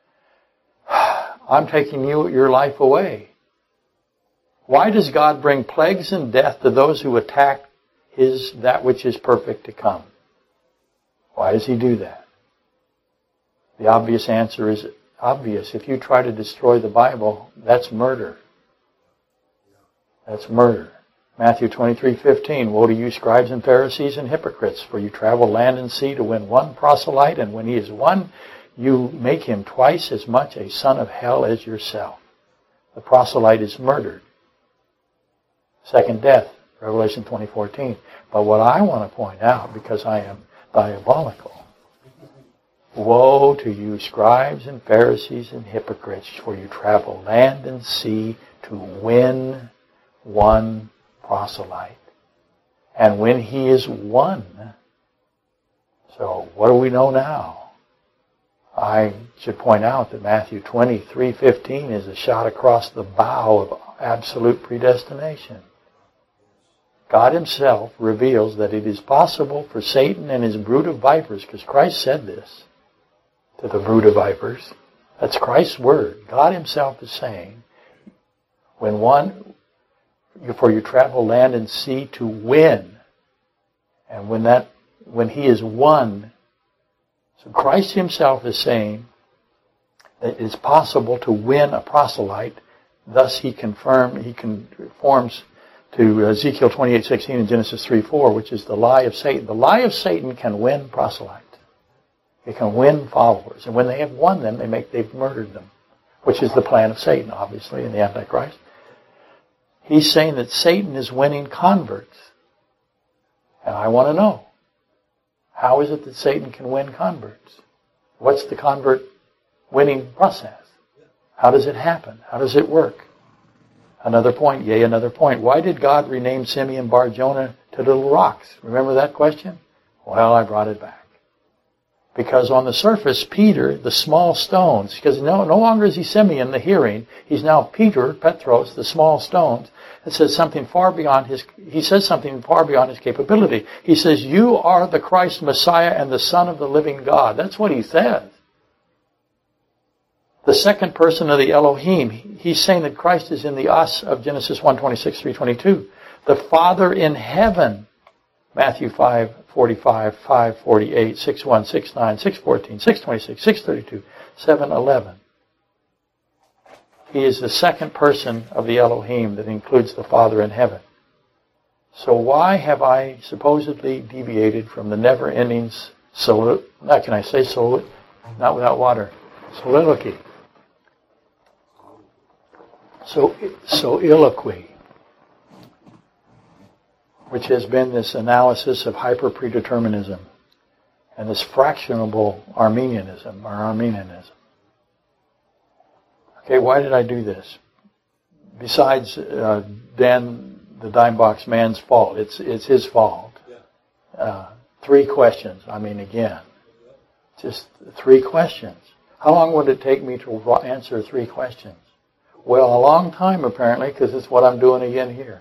Speaker 1: I'm taking your life away. Why does God bring plagues and death to those who attack that which is perfect to come? Why does He do that? The obvious answer is obvious. If you try to destroy the Bible, that's murder. That's murder. Matthew 23:15, woe to you, scribes and Pharisees and hypocrites, for you travel land and sea to win one proselyte, and when he is won, you make him twice as much a son of hell as yourself. The proselyte is murdered. Second death, Revelation 20:14. But what I want to point out, because I am diabolical, woe to you, scribes and Pharisees and hypocrites, for you travel land and sea to win one proselyte. and when he is won. So what do we know now? I should point out that Matthew 23:15 is a shot across the bow of absolute predestination. God himself reveals that it is possible for Satan and his brood of vipers, because Christ said this to the brood of vipers. That's Christ's word. God himself is saying, for you travel land and sea to win. And when he is won, so Christ himself is saying that it's possible to win a proselyte. Thus he conforms to Ezekiel 28:16 and Genesis 3:4, which is the lie of Satan. The lie of Satan can win proselytes. It can win followers. And when they have won them, they've murdered them, which is the plan of Satan, obviously, in the Antichrist. He's saying that Satan is winning converts. And I want to know, how is it that Satan can win converts? What's the convert winning process? How does it happen? How does it work? Another point, yea, another point. Why did God rename Simeon Bar-Jonah to little rocks? Remember that question? Well, I brought it back. Because on the surface, Peter, the small stones, because no longer is he Simeon, the hearing, he's now Peter, Petros, the small stones. It says something far beyond he says something far beyond his capability. He says, you are the Christ Messiah and the Son of the living God. That's what he says. The second person of the Elohim, he's saying that Christ is in the us of Genesis 1:26, 3:22. The Father in heaven, Matthew 5:45, 5:48, 6:1, 6:9, 6:14, 6:26, 6:32, 7:11. He is the second person of the Elohim that includes the Father in heaven. So why have I supposedly deviated from the never-ending not without water, soliloquy? Soliloquy, which has been this analysis of hyper-predeterminism and this fractionable Arminianism. Okay, why did I do this? Besides Dan, the dime box man's fault. It's his fault. 3 questions. Just 3 questions. How long would it take me to answer 3 questions? Well, a long time apparently, because it's what I'm doing again here.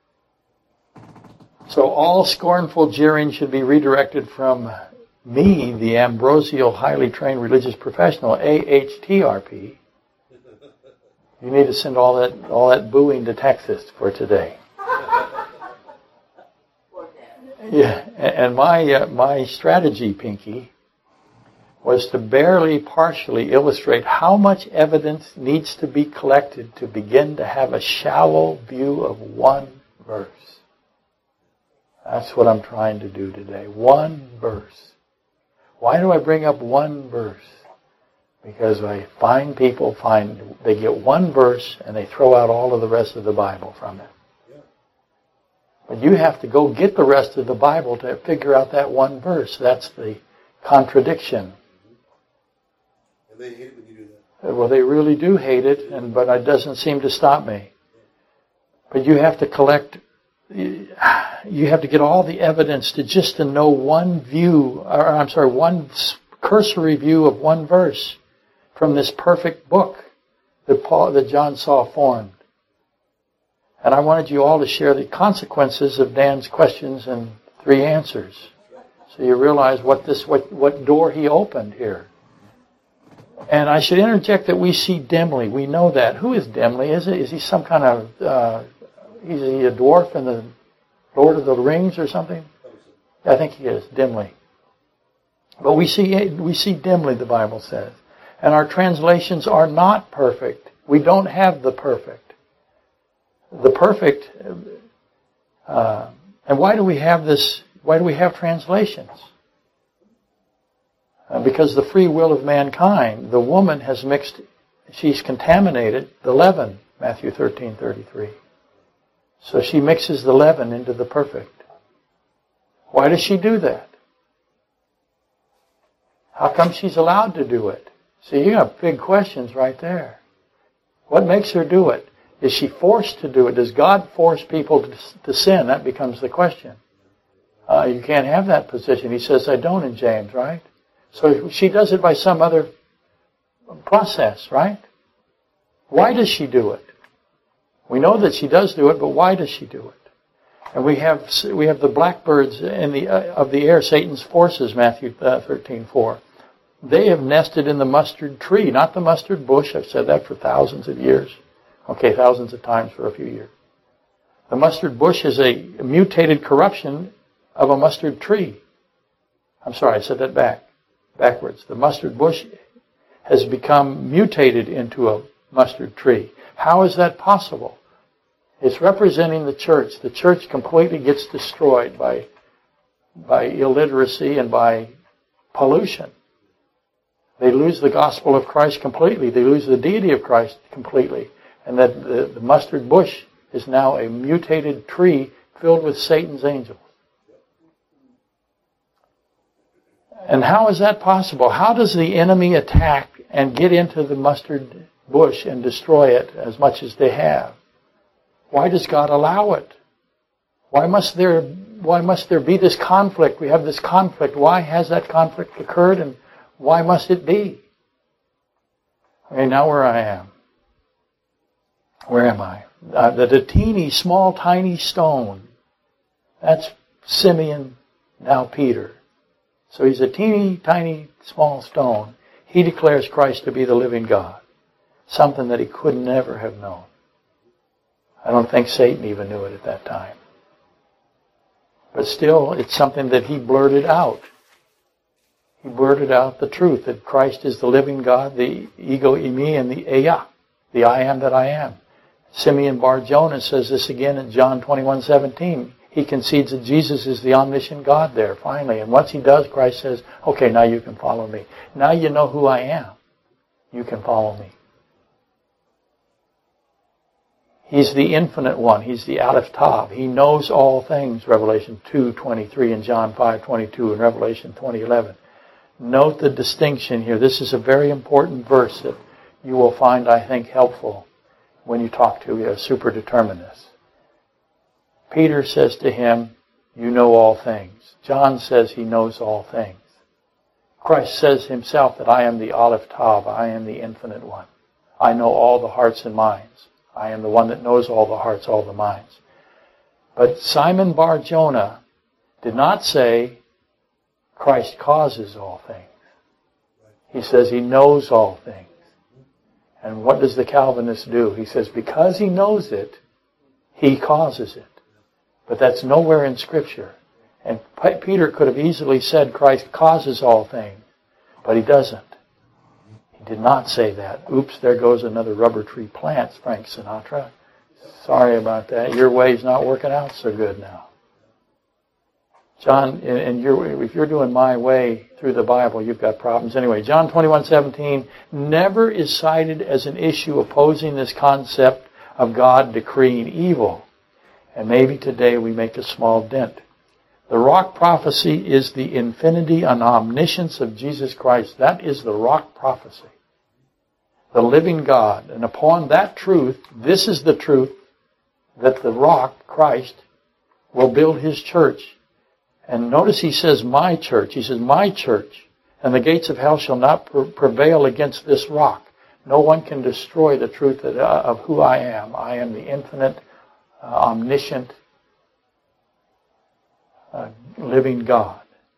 Speaker 1: So all scornful jeering should be redirected from me, the ambrosial, highly trained religious professional, AHTRP. You need to send all that booing to Texas for today. Yeah, and my strategy, Pinky, was to barely partially illustrate how much evidence needs to be collected to begin to have a shallow view of one verse. That's what I'm trying to do today. One verse. Why do I bring up one verse? Because I find people they get one verse and they throw out all of the rest of the Bible from it. But you have to go get the rest of the Bible to figure out that one verse. That's the contradiction.
Speaker 3: And they hate it when you do that.
Speaker 1: Well, they really do hate it, but it doesn't seem to stop me. But you have to get all the evidence to know one cursory view of one verse from this perfect book that John saw formed. And I wanted you all to share the consequences of Dan's questions and 3 answers. So you realize what door he opened here. And I should interject that we see dimly. We know that. Who is dimly? Is he some kind of, is he a dwarf in the Lord of the Rings or something? I think he is, dimly. But we see dimly, the Bible says. And our translations are not perfect. We don't have the perfect. The perfect, and why do we have this? Why do we have translations? Because the free will of mankind, the woman has mixed, she's contaminated the leaven, Matthew 13:33. So she mixes the leaven into the perfect. Why does she do that? How come she's allowed to do it? See, you have big questions right there. What makes her do it? Is she forced to do it? Does God force people to sin? That becomes the question. You can't have that position. He says, I don't in James, right? So she does it by some other process, right? Why does she do it? We know that she does do it, but why does she do it? And we have the blackbirds of the air, Satan's forces, Matthew 13:4. They have nested in the mustard tree, not the mustard bush. I've said that for thousands of years. Okay, thousands of times for a few years. The mustard bush is a mutated corruption of a mustard tree. I'm sorry, I said that backwards. The mustard bush has become mutated into a mustard tree. How is that possible? It's representing the church. The church completely gets destroyed by illiteracy and by pollution. They lose the gospel of Christ completely. They lose the deity of Christ completely. And that the mustard bush is now a mutated tree filled with Satan's angels. And how is that possible? How does the enemy attack and get into the mustard bush and destroy it as much as they have? Why does God allow it? Why must there be this conflict? We have this conflict. Why has that conflict occurred, and why must it be? Okay, now where I am. Where am I? The teeny, small, tiny stone. That's Simeon, now Peter. So he's a teeny, tiny, small stone. He declares Christ to be the living God. Something that he could never have known. I don't think Satan even knew it at that time. But still, it's something that he blurted out. He blurted out the truth that Christ is the living God, the ego eimi, and the eya, the I am that I am. Simeon Bar Jonah says this again in John 21:17. He concedes that Jesus is the omniscient God there, finally. And once he does, Christ says, okay, now you can follow me. Now you know who I am. You can follow me. He's the infinite one. He's the Aleph Tav. He knows all things, Revelation 2:23 and John 5:22 and Revelation 20:11. Note the distinction here. This is a very important verse that you will find, I think, helpful when you talk to a superdeterminist. Peter says to him, you know all things. John says he knows all things. Christ says himself that I am the Aleph Tav. I am the infinite one. I know all the hearts and minds. I am the one that knows all the hearts, all the minds. But Simon Bar Jonah did not say Christ causes all things. He says he knows all things. And what does the Calvinist do? He says because he knows it, he causes it. But that's nowhere in Scripture. And Peter could have easily said Christ causes all things, but he doesn't. He did not say that. Oops, there goes another rubber tree plant, Frank Sinatra. Sorry about that. Your way's not working out so good now. John, if you're doing my way through the Bible, you've got problems. Anyway, John 21:17 never is cited as an issue opposing this concept of God decreeing evil. And maybe today we make a small dent. The rock prophecy is the infinity and omniscience of Jesus Christ. That is the rock prophecy. The living God. And upon that truth, this is the truth that the rock, Christ, will build his church. And notice he says, my church. He says, my church. And the gates of hell shall not prevail against this rock. No one can destroy the truth of who I am. I am the infinite, omniscient, living God.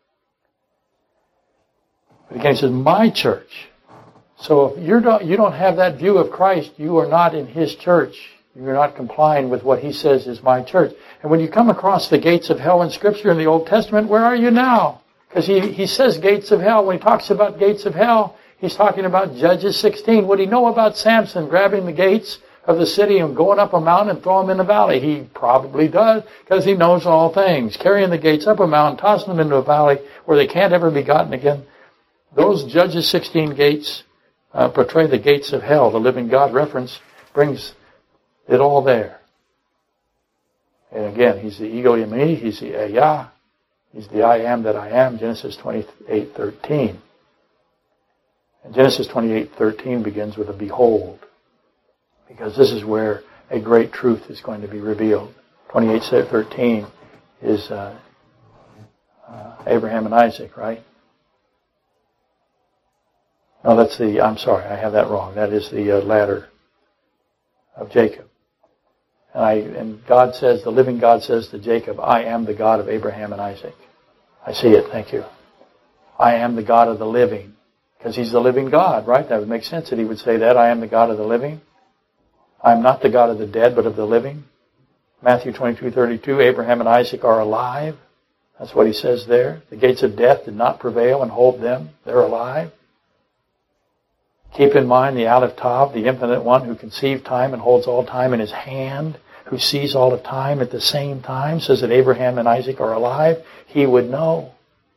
Speaker 1: But again, he says, my church. So if you don't have that view of Christ, you are not in his church. You're not complying with what he says is my church. And when you come across the gates of hell in Scripture in the Old Testament, where are you now? Because he says gates of hell. When he talks about gates of hell, he's talking about Judges 16. Would he know about Samson grabbing the gates of the city and going up a mountain and throw them in the valley? He probably does, because he knows all things. Carrying the gates up a mountain, tossing them into a valley where they can't ever be gotten again. Those Judges 16 gates portray the gates of hell. The living God reference brings it all there. And again, he's the ego eimi, he's the eya, he's the I am that I am, Genesis 28:13. And Genesis 28:13 begins with a behold, because this is where a great truth is going to be revealed. 28:13 is Abraham and Isaac, right? No, I'm sorry, I have that wrong. That is the ladder of Jacob. And God says, the living God says to Jacob, I am the God of Abraham and Isaac. I see it, thank you. I am the God of the living. Because He's the living God, right? That would make sense that He would say that. I am the God of the living. I am not the God of the dead, but of the living. Matthew 22:32, Abraham and Isaac are alive. That's what He says there. The gates of death did not prevail and hold them. They're alive. Keep in mind the Aleph Tav, the infinite one who conceived time and holds all time in His hand, who sees all of time at the same time, says that Abraham and Isaac are alive. He would know.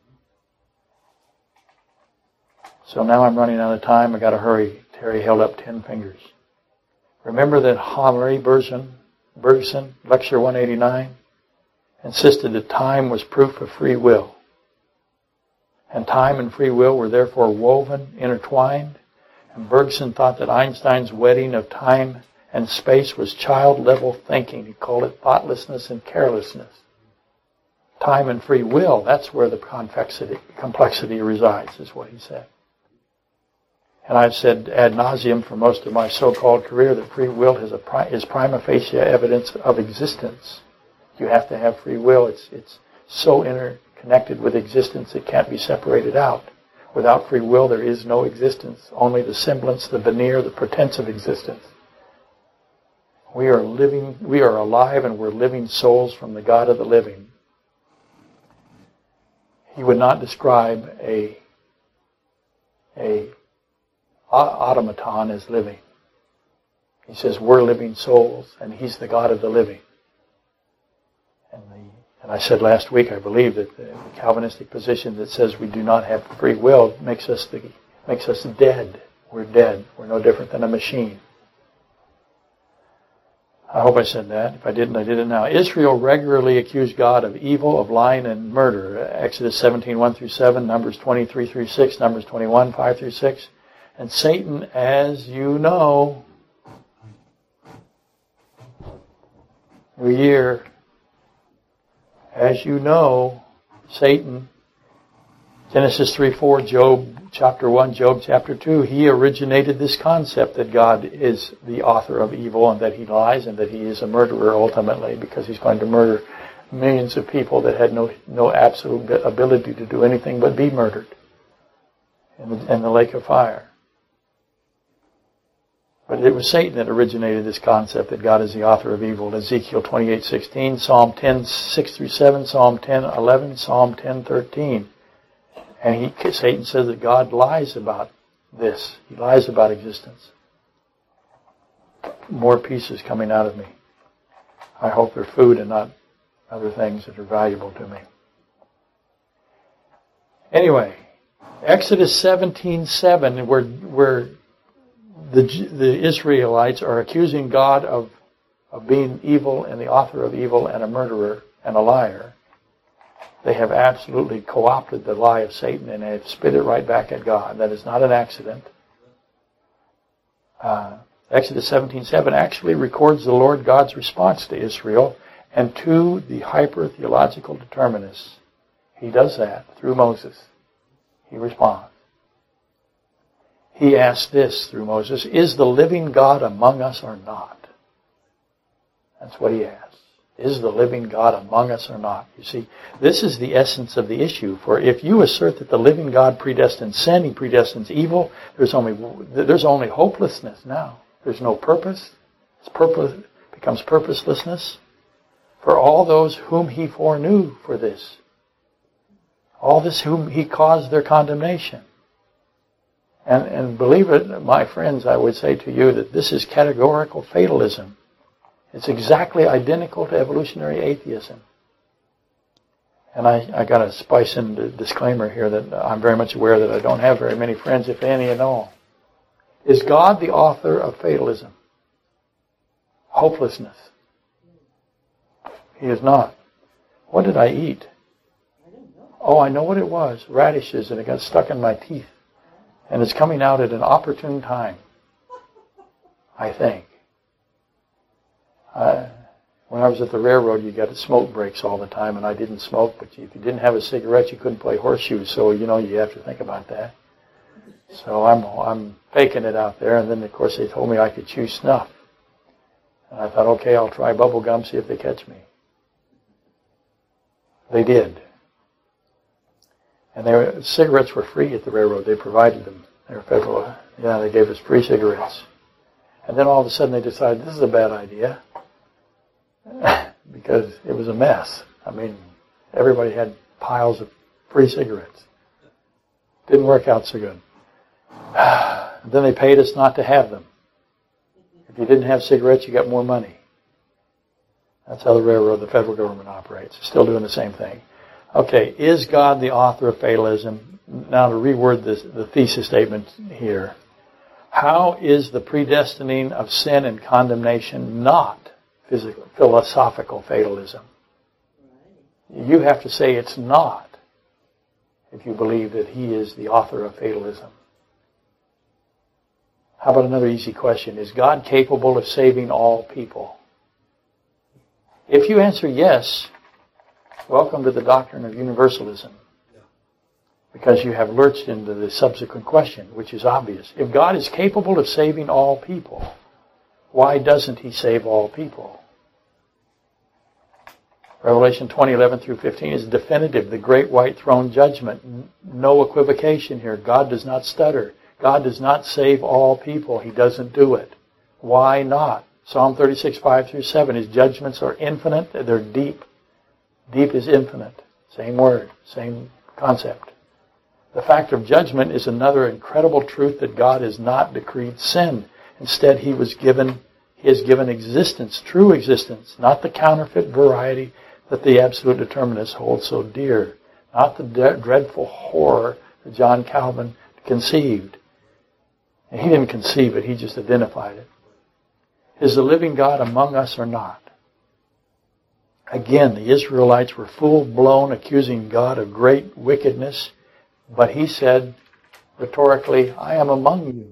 Speaker 1: So now I'm running out of time. I've got to hurry. Terry held up 10 fingers. Remember that Henri Bergson, Lecture 189, insisted that time was proof of free will. And time and free will were therefore woven, intertwined. And Bergson thought that Einstein's wedding of time and space was child-level thinking. He called it thoughtlessness and carelessness. Time and free will, that's where the complexity resides, is what he said. And I've said ad nauseum for most of my so-called career that free will is prima facie evidence of existence. You have to have free will. It's so interconnected with existence it can't be separated out. Without free will, there is no existence, only the semblance, the veneer, the pretense of existence. We are alive, and we're living souls from the God of the living. He would not describe a automaton as living. He says we're living souls, and He's the God of the living. And I said last week, I believe that the Calvinistic position that says we do not have free will makes us dead. We're dead. We're no different than a machine. I hope I said that. If I didn't, I did it now. Israel regularly accused God of evil, of lying, and murder. Exodus 17:1-7, Numbers 23-6, Numbers 21:5-6. And Satan, as you know, New Year, as you know, Satan, Genesis 3:4, Job chapter 1, Job chapter 2, he originated this concept that God is the author of evil and that He lies and that He is a murderer ultimately because He's going to murder millions of people that had no absolute ability to do anything but be murdered in the lake of fire. But it was Satan that originated this concept that God is the author of evil. Ezekiel 28:16, Psalm 10:6-7, Psalm 10:11, Psalm 10:13. And Satan says that God lies about this. He lies about existence. More pieces coming out of me. I hope they're food and not other things that are valuable to me. Anyway, Exodus 17:7, where the Israelites are accusing God of being evil and the author of evil and a murderer and a liar. They have absolutely co-opted the lie of Satan and have spit it right back at God. That is not an accident. Exodus 17:7 actually records the Lord God's response to Israel and to the hyper-theological determinists. He does that through Moses. He responds. He asked this through Moses, is the living God among us or not? That's what he asked. Is the living God among us or not? You see, this is the essence of the issue. For if you assert that the living God predestines sin, He predestines evil, there's only hopelessness now. There's no purpose. It becomes purposelessness for all those whom He foreknew for this. All this whom He caused their condemnation. And believe it, my friends, I would say to you that this is categorical fatalism. It's exactly identical to evolutionary atheism. And I got to spice in the disclaimer here that I'm very much aware that I don't have very many friends, if any at all. Is God the author of fatalism? Hopelessness? He is not. What did I eat? Oh, I know what it was. Radishes, and it got stuck in my teeth. And it's coming out at an opportune time, I think. When I was at the railroad, you got smoke breaks all the time, and I didn't smoke, but if you didn't have a cigarette, you couldn't play horseshoes, so, you have to think about that. So I'm faking it out there, and then, of course, they told me I could chew snuff. And I thought, okay, I'll try bubble gum, see if they catch me. They did. And cigarettes were free at the railroad. They provided them. They were federal. Yeah, they gave us free cigarettes. And then all of a sudden they decided this is a bad idea because it was a mess. I mean, everybody had piles of free cigarettes. Didn't work out so good. And then they paid us not to have them. If you didn't have cigarettes, you got more money. That's how the railroad, the federal government operates. Still doing the same thing. Okay, is God the author of fatalism? Now to reword the thesis statement here. How is the predestining of sin and condemnation not philosophical fatalism? You have to say it's not if you believe that He is the author of fatalism. How about another easy question? Is God capable of saving all people? If you answer yes, welcome to the doctrine of universalism. Because you have lurched into the subsequent question, which is obvious. If God is capable of saving all people, why doesn't He save all people? Revelation 20:11 through 15 is definitive. The great white throne judgment. No equivocation here. God does not stutter. God does not save all people. He doesn't do it. Why not? Psalm 36:5 through 7. His judgments are infinite. They're deep. Deep is infinite. Same word. Same concept. The fact of judgment is another incredible truth that God has not decreed sin. Instead, He has given existence, true existence, not the counterfeit variety that the absolute determinists hold so dear, not the dreadful horror that John Calvin conceived. And he didn't conceive it, he just identified it. Is the living God among us or not? Again, the Israelites were full-blown accusing God of great wickedness, but He said rhetorically, I am among you.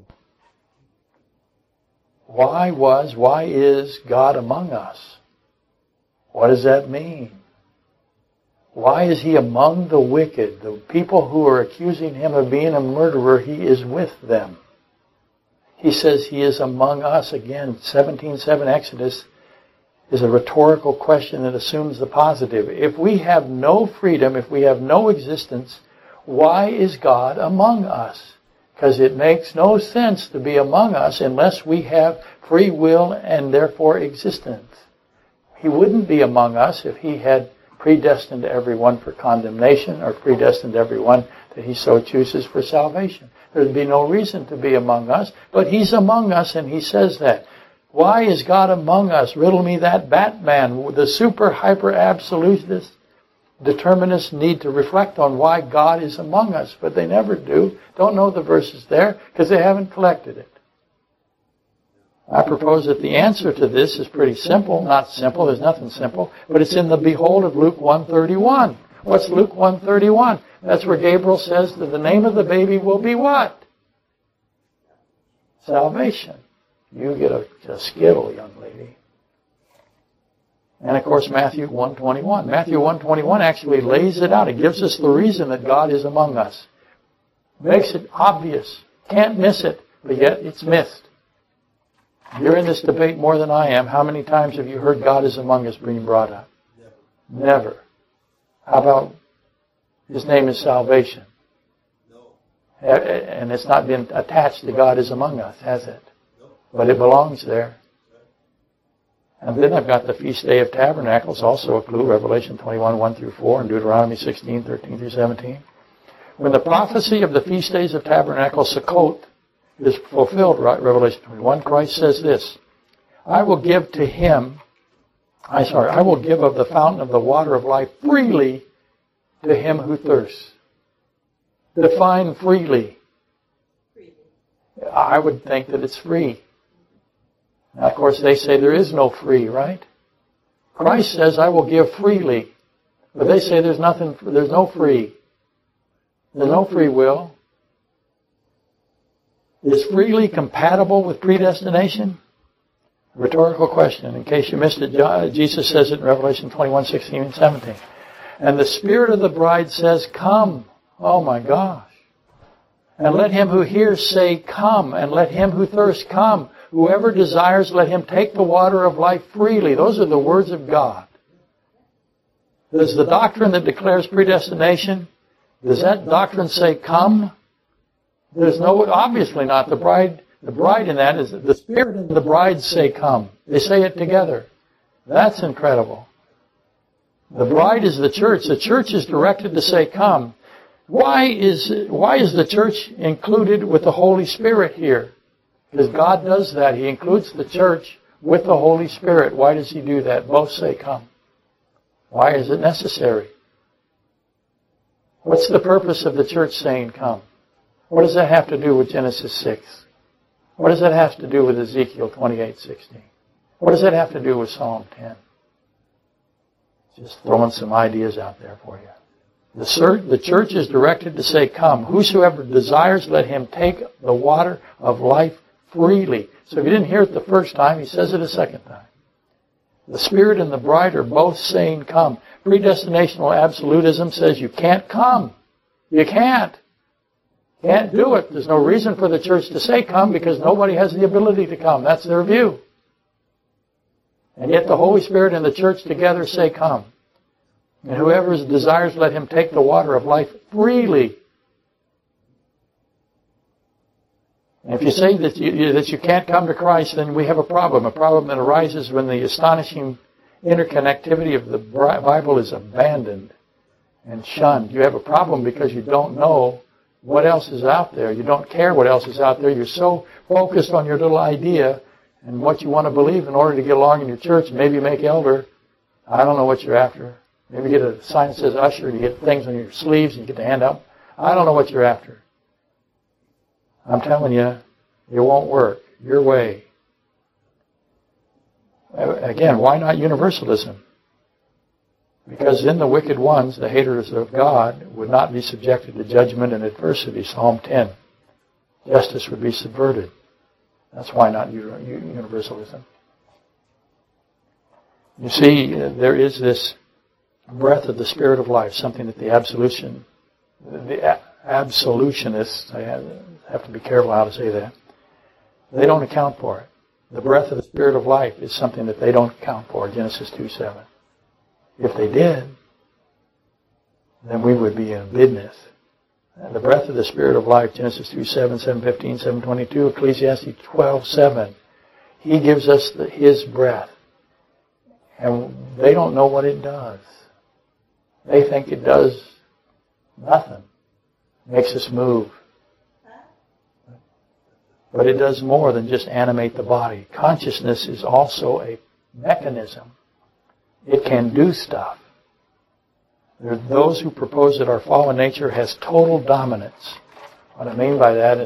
Speaker 1: Why is God among us? What does that mean? Why is He among the wicked? The people who are accusing Him of being a murderer, He is with them. He says He is among us. Again, 17:7 Exodus is a rhetorical question that assumes the positive. If we have no freedom, if we have no existence, why is God among us? Because it makes no sense to be among us unless we have free will and therefore existence. He wouldn't be among us if He had predestined everyone for condemnation or predestined everyone that He so chooses for salvation. There'd be no reason to be among us, but He's among us and He says that. Why is God among us? Riddle me that, Batman. The super hyper absolutist determinists need to reflect on why God is among us, but they never do. Don't know the verses there because they haven't collected it. I propose that the answer to this is pretty simple. Not simple, there's nothing simple, but it's in the behold of Luke 1:31. What's Luke 1:31? That's where Gabriel says that the name of the baby will be what? Salvation. You get a skittle, young lady. And of course Matthew 1:21. Matthew 1:21 actually lays it out. It gives us the reason that God is among us. Makes it obvious. Can't miss it, but yet it's missed. You're in this debate more than I am. How many times have you heard God is among us being brought up? Never. How about His name is salvation?
Speaker 3: No.
Speaker 1: And it's not been attached to God is among us, has it? No. But it belongs there. And then I've got the Feast Day of Tabernacles, also a clue, Revelation 21:1 through 4, and Deuteronomy 16:13 through 17. When the prophecy of the Feast Days of Tabernacles, Sukkot, is fulfilled, right? Revelation 21, Christ says this, I will give of the fountain of the water of life freely to him who thirsts. Define freely. I would think that it's free. Now, of course, they say there is no free, right? Christ says, I will give freely. But they say there's no free. There's no free will. Is freely compatible with predestination? Rhetorical question. In case you missed it, Jesus says it in Revelation 21:16 and 17. And the Spirit of the bride says, come. Oh my gosh. And let him who hears say, come. And let him who thirsts come. Whoever desires, let him take the water of life freely. Those are the words of God. Does the doctrine that declares predestination, does that doctrine say, come? There's no, obviously not. The bride in that is the Spirit and the bride say, come. They say it together. That's incredible. The bride is the church. The church is directed to say, come. Why is the church included with the Holy Spirit here? Because God does that. He includes the church with the Holy Spirit. Why does He do that? Both say, come. Why is it necessary? What's the purpose of the church saying, come? What does that have to do with Genesis 6? What does that have to do with Ezekiel 28:16? What does that have to do with Psalm 10? Just throwing some ideas out there for you. The church is directed to say, come. Whosoever desires, let him take the water of life freely. So if you didn't hear it the first time, He says it a second time. The Spirit and the bride are both saying, come. Predestinational absolutism says you can't come. You can't. Can't do it. There's no reason for the church to say come because nobody has the ability to come. That's their view. And yet the Holy Spirit and the church together say come. And whoever desires, let him take the water of life freely. And if you say that you can't come to Christ, then we have a problem that arises when the astonishing interconnectivity of the Bible is abandoned and shunned. You have a problem because you don't know what else is out there. You don't care what else is out there. You're so focused on your little idea and what you want to believe in order to get along in your church, maybe make elder. I don't know what you're after. Maybe get a sign that says usher, and you get things on your sleeves, and you get the hand up. I don't know what you're after. I'm telling you, it won't work your way. Again, why not universalism? Because in the wicked ones, the haters of God would not be subjected to judgment and adversity. Psalm 10. Justice would be subverted. That's why not universalism. You see, there is this breath of the Spirit of life, something that the absolutionists, I have to be careful how to say that, they don't account for it. The breath of the Spirit of life is something that they don't account for, Genesis 2:7. If they did, then we would be in business. And the breath of the Spirit of life, Genesis 2:7, 7:15, 7:22, Ecclesiastes 12:7. He gives us His breath. And they don't know what it does. They think it does nothing. Makes us move. But it does more than just animate the body. Consciousness is also a mechanism. It can do stuff. There are those who propose that our fallen nature has total dominance. What I mean by that,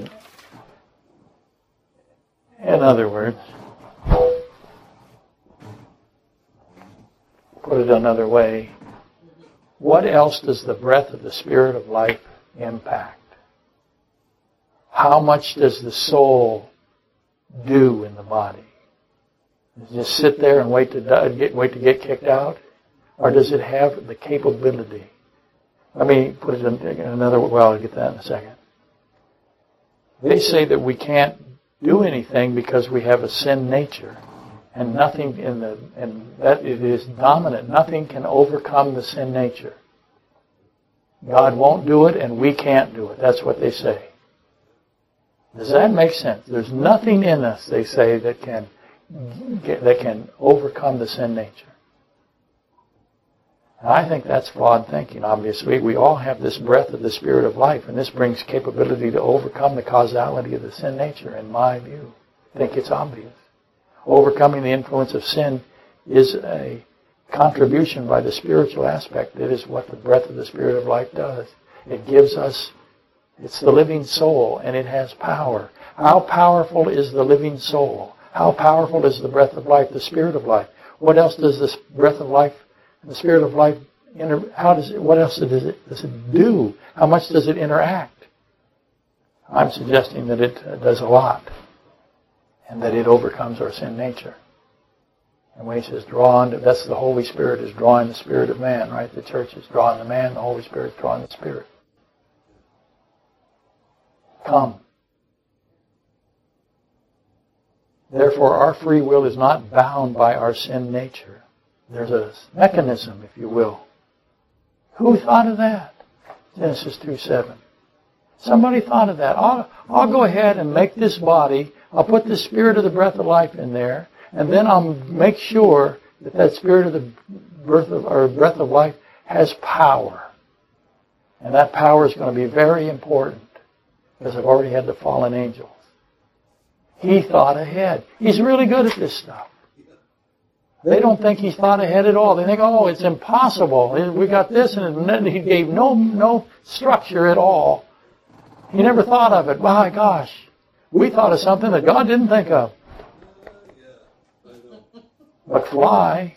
Speaker 1: in other words, put it another way, what else does the breath of the Spirit of life impact? How much does the soul do in the body? Does it just sit there and wait to get kicked out? Or does it have the capability? Let me put it in another way. Well, I'll get that in a second. They say that we can't do anything because we have a sin nature. And nothing and that it is dominant. Nothing can overcome the sin nature. God won't do it and we can't do it. That's what they say. Does that make sense? There's nothing in us, they say, that can overcome the sin nature. And I think that's flawed thinking, obviously. We all have this breath of the Spirit of life, and this brings capability to overcome the causality of the sin nature, in my view. I think it's obvious. Overcoming the influence of sin is a contribution by the spiritual aspect. It is what the breath of the Spirit of life does. It gives us, it's the living soul, and it has power. How powerful is the living soul? How powerful is the breath of life, the Spirit of life? What else does this breath of life, the Spirit of life, what else does it do? How much does it interact? I'm suggesting that it does a lot, and that it overcomes our sin nature. And when he says drawn, that's the Holy Spirit is drawing the spirit of man, right? The church is drawing the man, the Holy Spirit is drawing the spirit. Come. Therefore, our free will is not bound by our sin nature. There's a mechanism, if you will. Who thought of that? Genesis 2:7. Somebody thought of that. I'll go ahead and make this body. I'll put the spirit of the breath of life in there, and then I'll make sure that that spirit of the breath of life has power. And that power is going to be very important, because I've already had the fallen angels. He thought ahead. He's really good at this stuff. They don't think he's thought ahead at all. They think, oh, it's impossible. We got this, and he gave no structure at all. He never thought of it. My gosh. We thought of something that God didn't think of. But fly.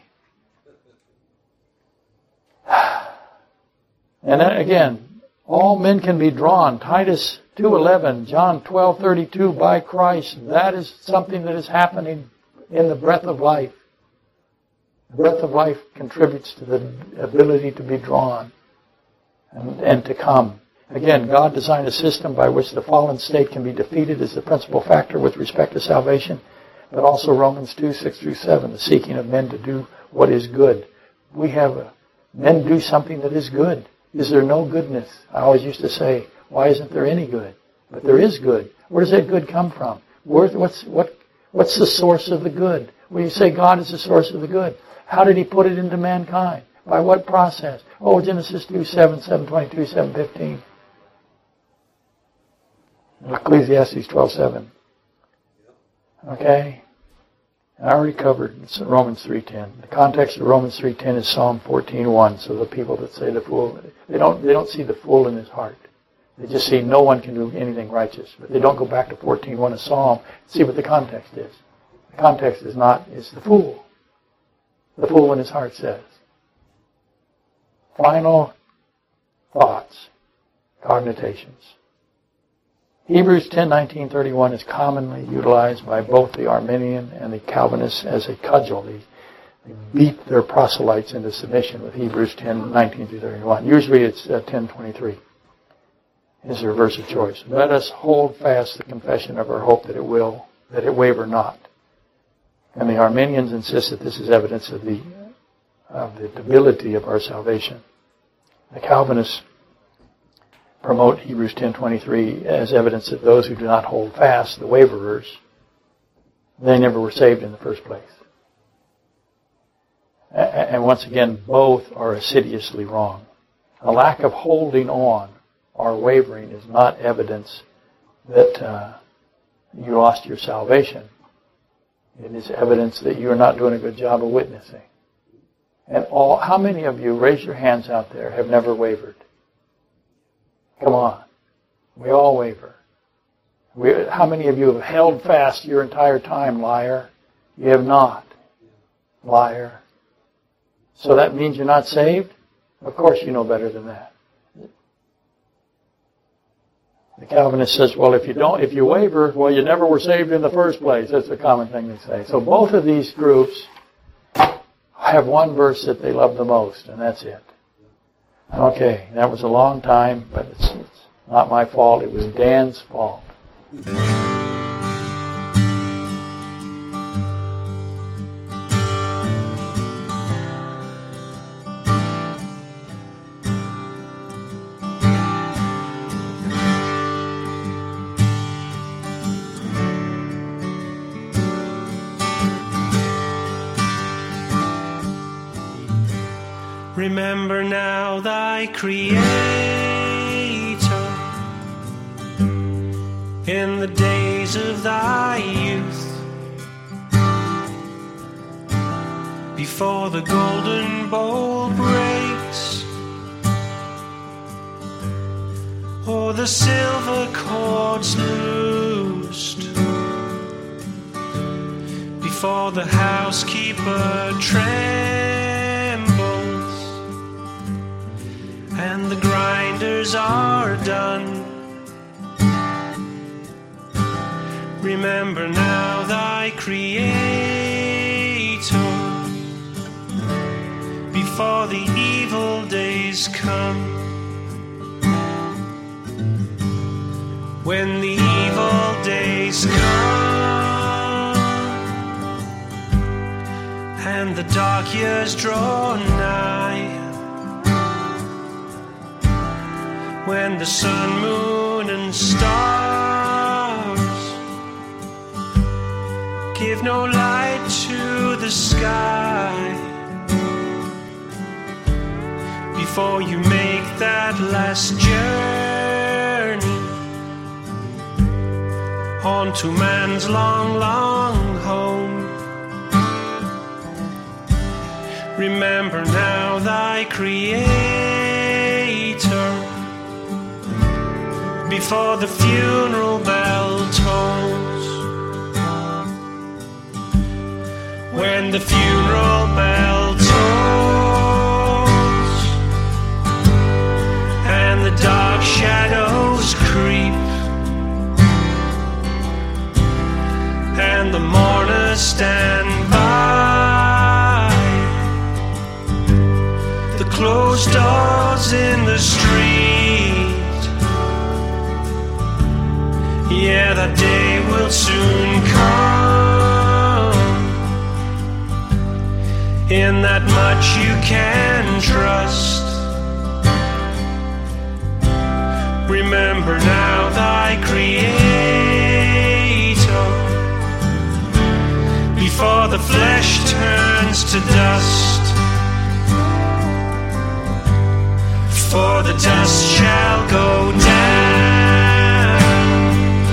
Speaker 1: And then again, all men can be drawn. Titus 2:11, John 12:32, by Christ. That is something that is happening in the breath of life. The breath of life contributes to the ability to be drawn and to come. Again, God designed a system by which the fallen state can be defeated as the principal factor with respect to salvation, but also Romans 2:6-7, the seeking of men to do what is good. We have men do something that is good. Is there no goodness? I always used to say, why isn't there any good? But there is good. Where does that good come from? What's the source of the good? When you say God is the source of the good, how did he put it into mankind? By what process? Oh, Genesis 2:7, 7:22, 7:15. Ecclesiastes 12:7. Okay? I already covered Romans 3:10. The context of Romans 3:10 is Psalm 14:1. So the people that say the fool, they don't see the fool in his heart. They just see no one can do anything righteous. But they don't go back to 14:1 of Psalm and see what the context is. The context is the fool. The fool in his heart says. Final thoughts, cogitations. Hebrews 10:19-31 is commonly utilized by both the Arminian and the Calvinists as a cudgel. They beat their proselytes into submission with Hebrews 10:19-31. Usually it's 10:23. Is their verse of choice. Let us hold fast the confession of our hope that it waver not. And the Arminians insist that this is evidence of the debility of our salvation. The Calvinists promote Hebrews 10:23 as evidence that those who do not hold fast, the waverers, they never were saved in the first place. And once again, both are assiduously wrong. A lack of holding on or wavering is not evidence that you lost your salvation. It is evidence that you are not doing a good job of witnessing. And how many of you, raise your hands out there, have never wavered? Come on. We all waver. How many of you have held fast your entire time, liar? You have not. Liar. So that means you're not saved? Of course you know better than that. The Calvinist says, well, if you waver, well, you never were saved in the first place. That's a common thing to say. So both of these groups have one verse that they love the most, and that's it. Okay, that was a long time, but it's not my fault. It was Dan's fault.
Speaker 4: Remember now thy Creator in the days of thy youth, before the golden bowl breaks, or the silver cords loosed, before the housekeeper trembles and the grinders are done. Remember now thy Creator before the evil days come. When the evil days come and the dark years draw nigh, when the sun, moon, and stars give no light to the sky, before you make that last journey on to man's long, long home, remember now thy Creator, before the funeral bell tolls. When the funeral bell tolls and the dark shadows creep and the mourners stand by the closed doors in the street, yeah, that day will soon come. In that much you can trust. Remember now thy Creator, before the flesh turns to dust. For the dust shall go down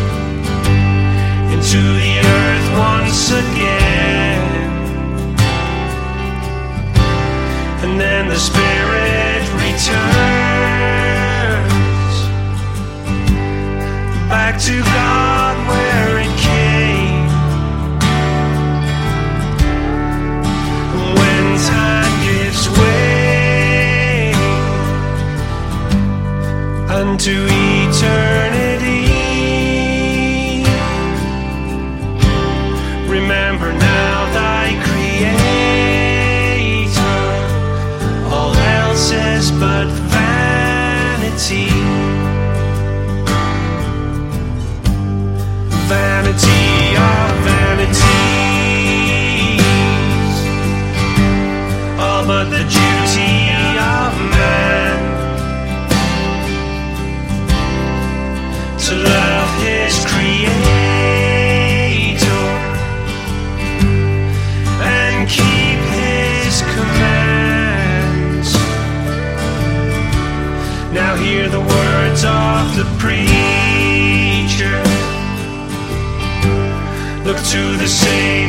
Speaker 4: into the earth once again, and then the Spirit returns back to God where it came. When time gives way unto eternity, remember now thy Creator, all else is but vanity. Vanity of vanities, all but the duty of man to love his Creator and keep his commands. Now hear the words of the preacher. Look to the Savior.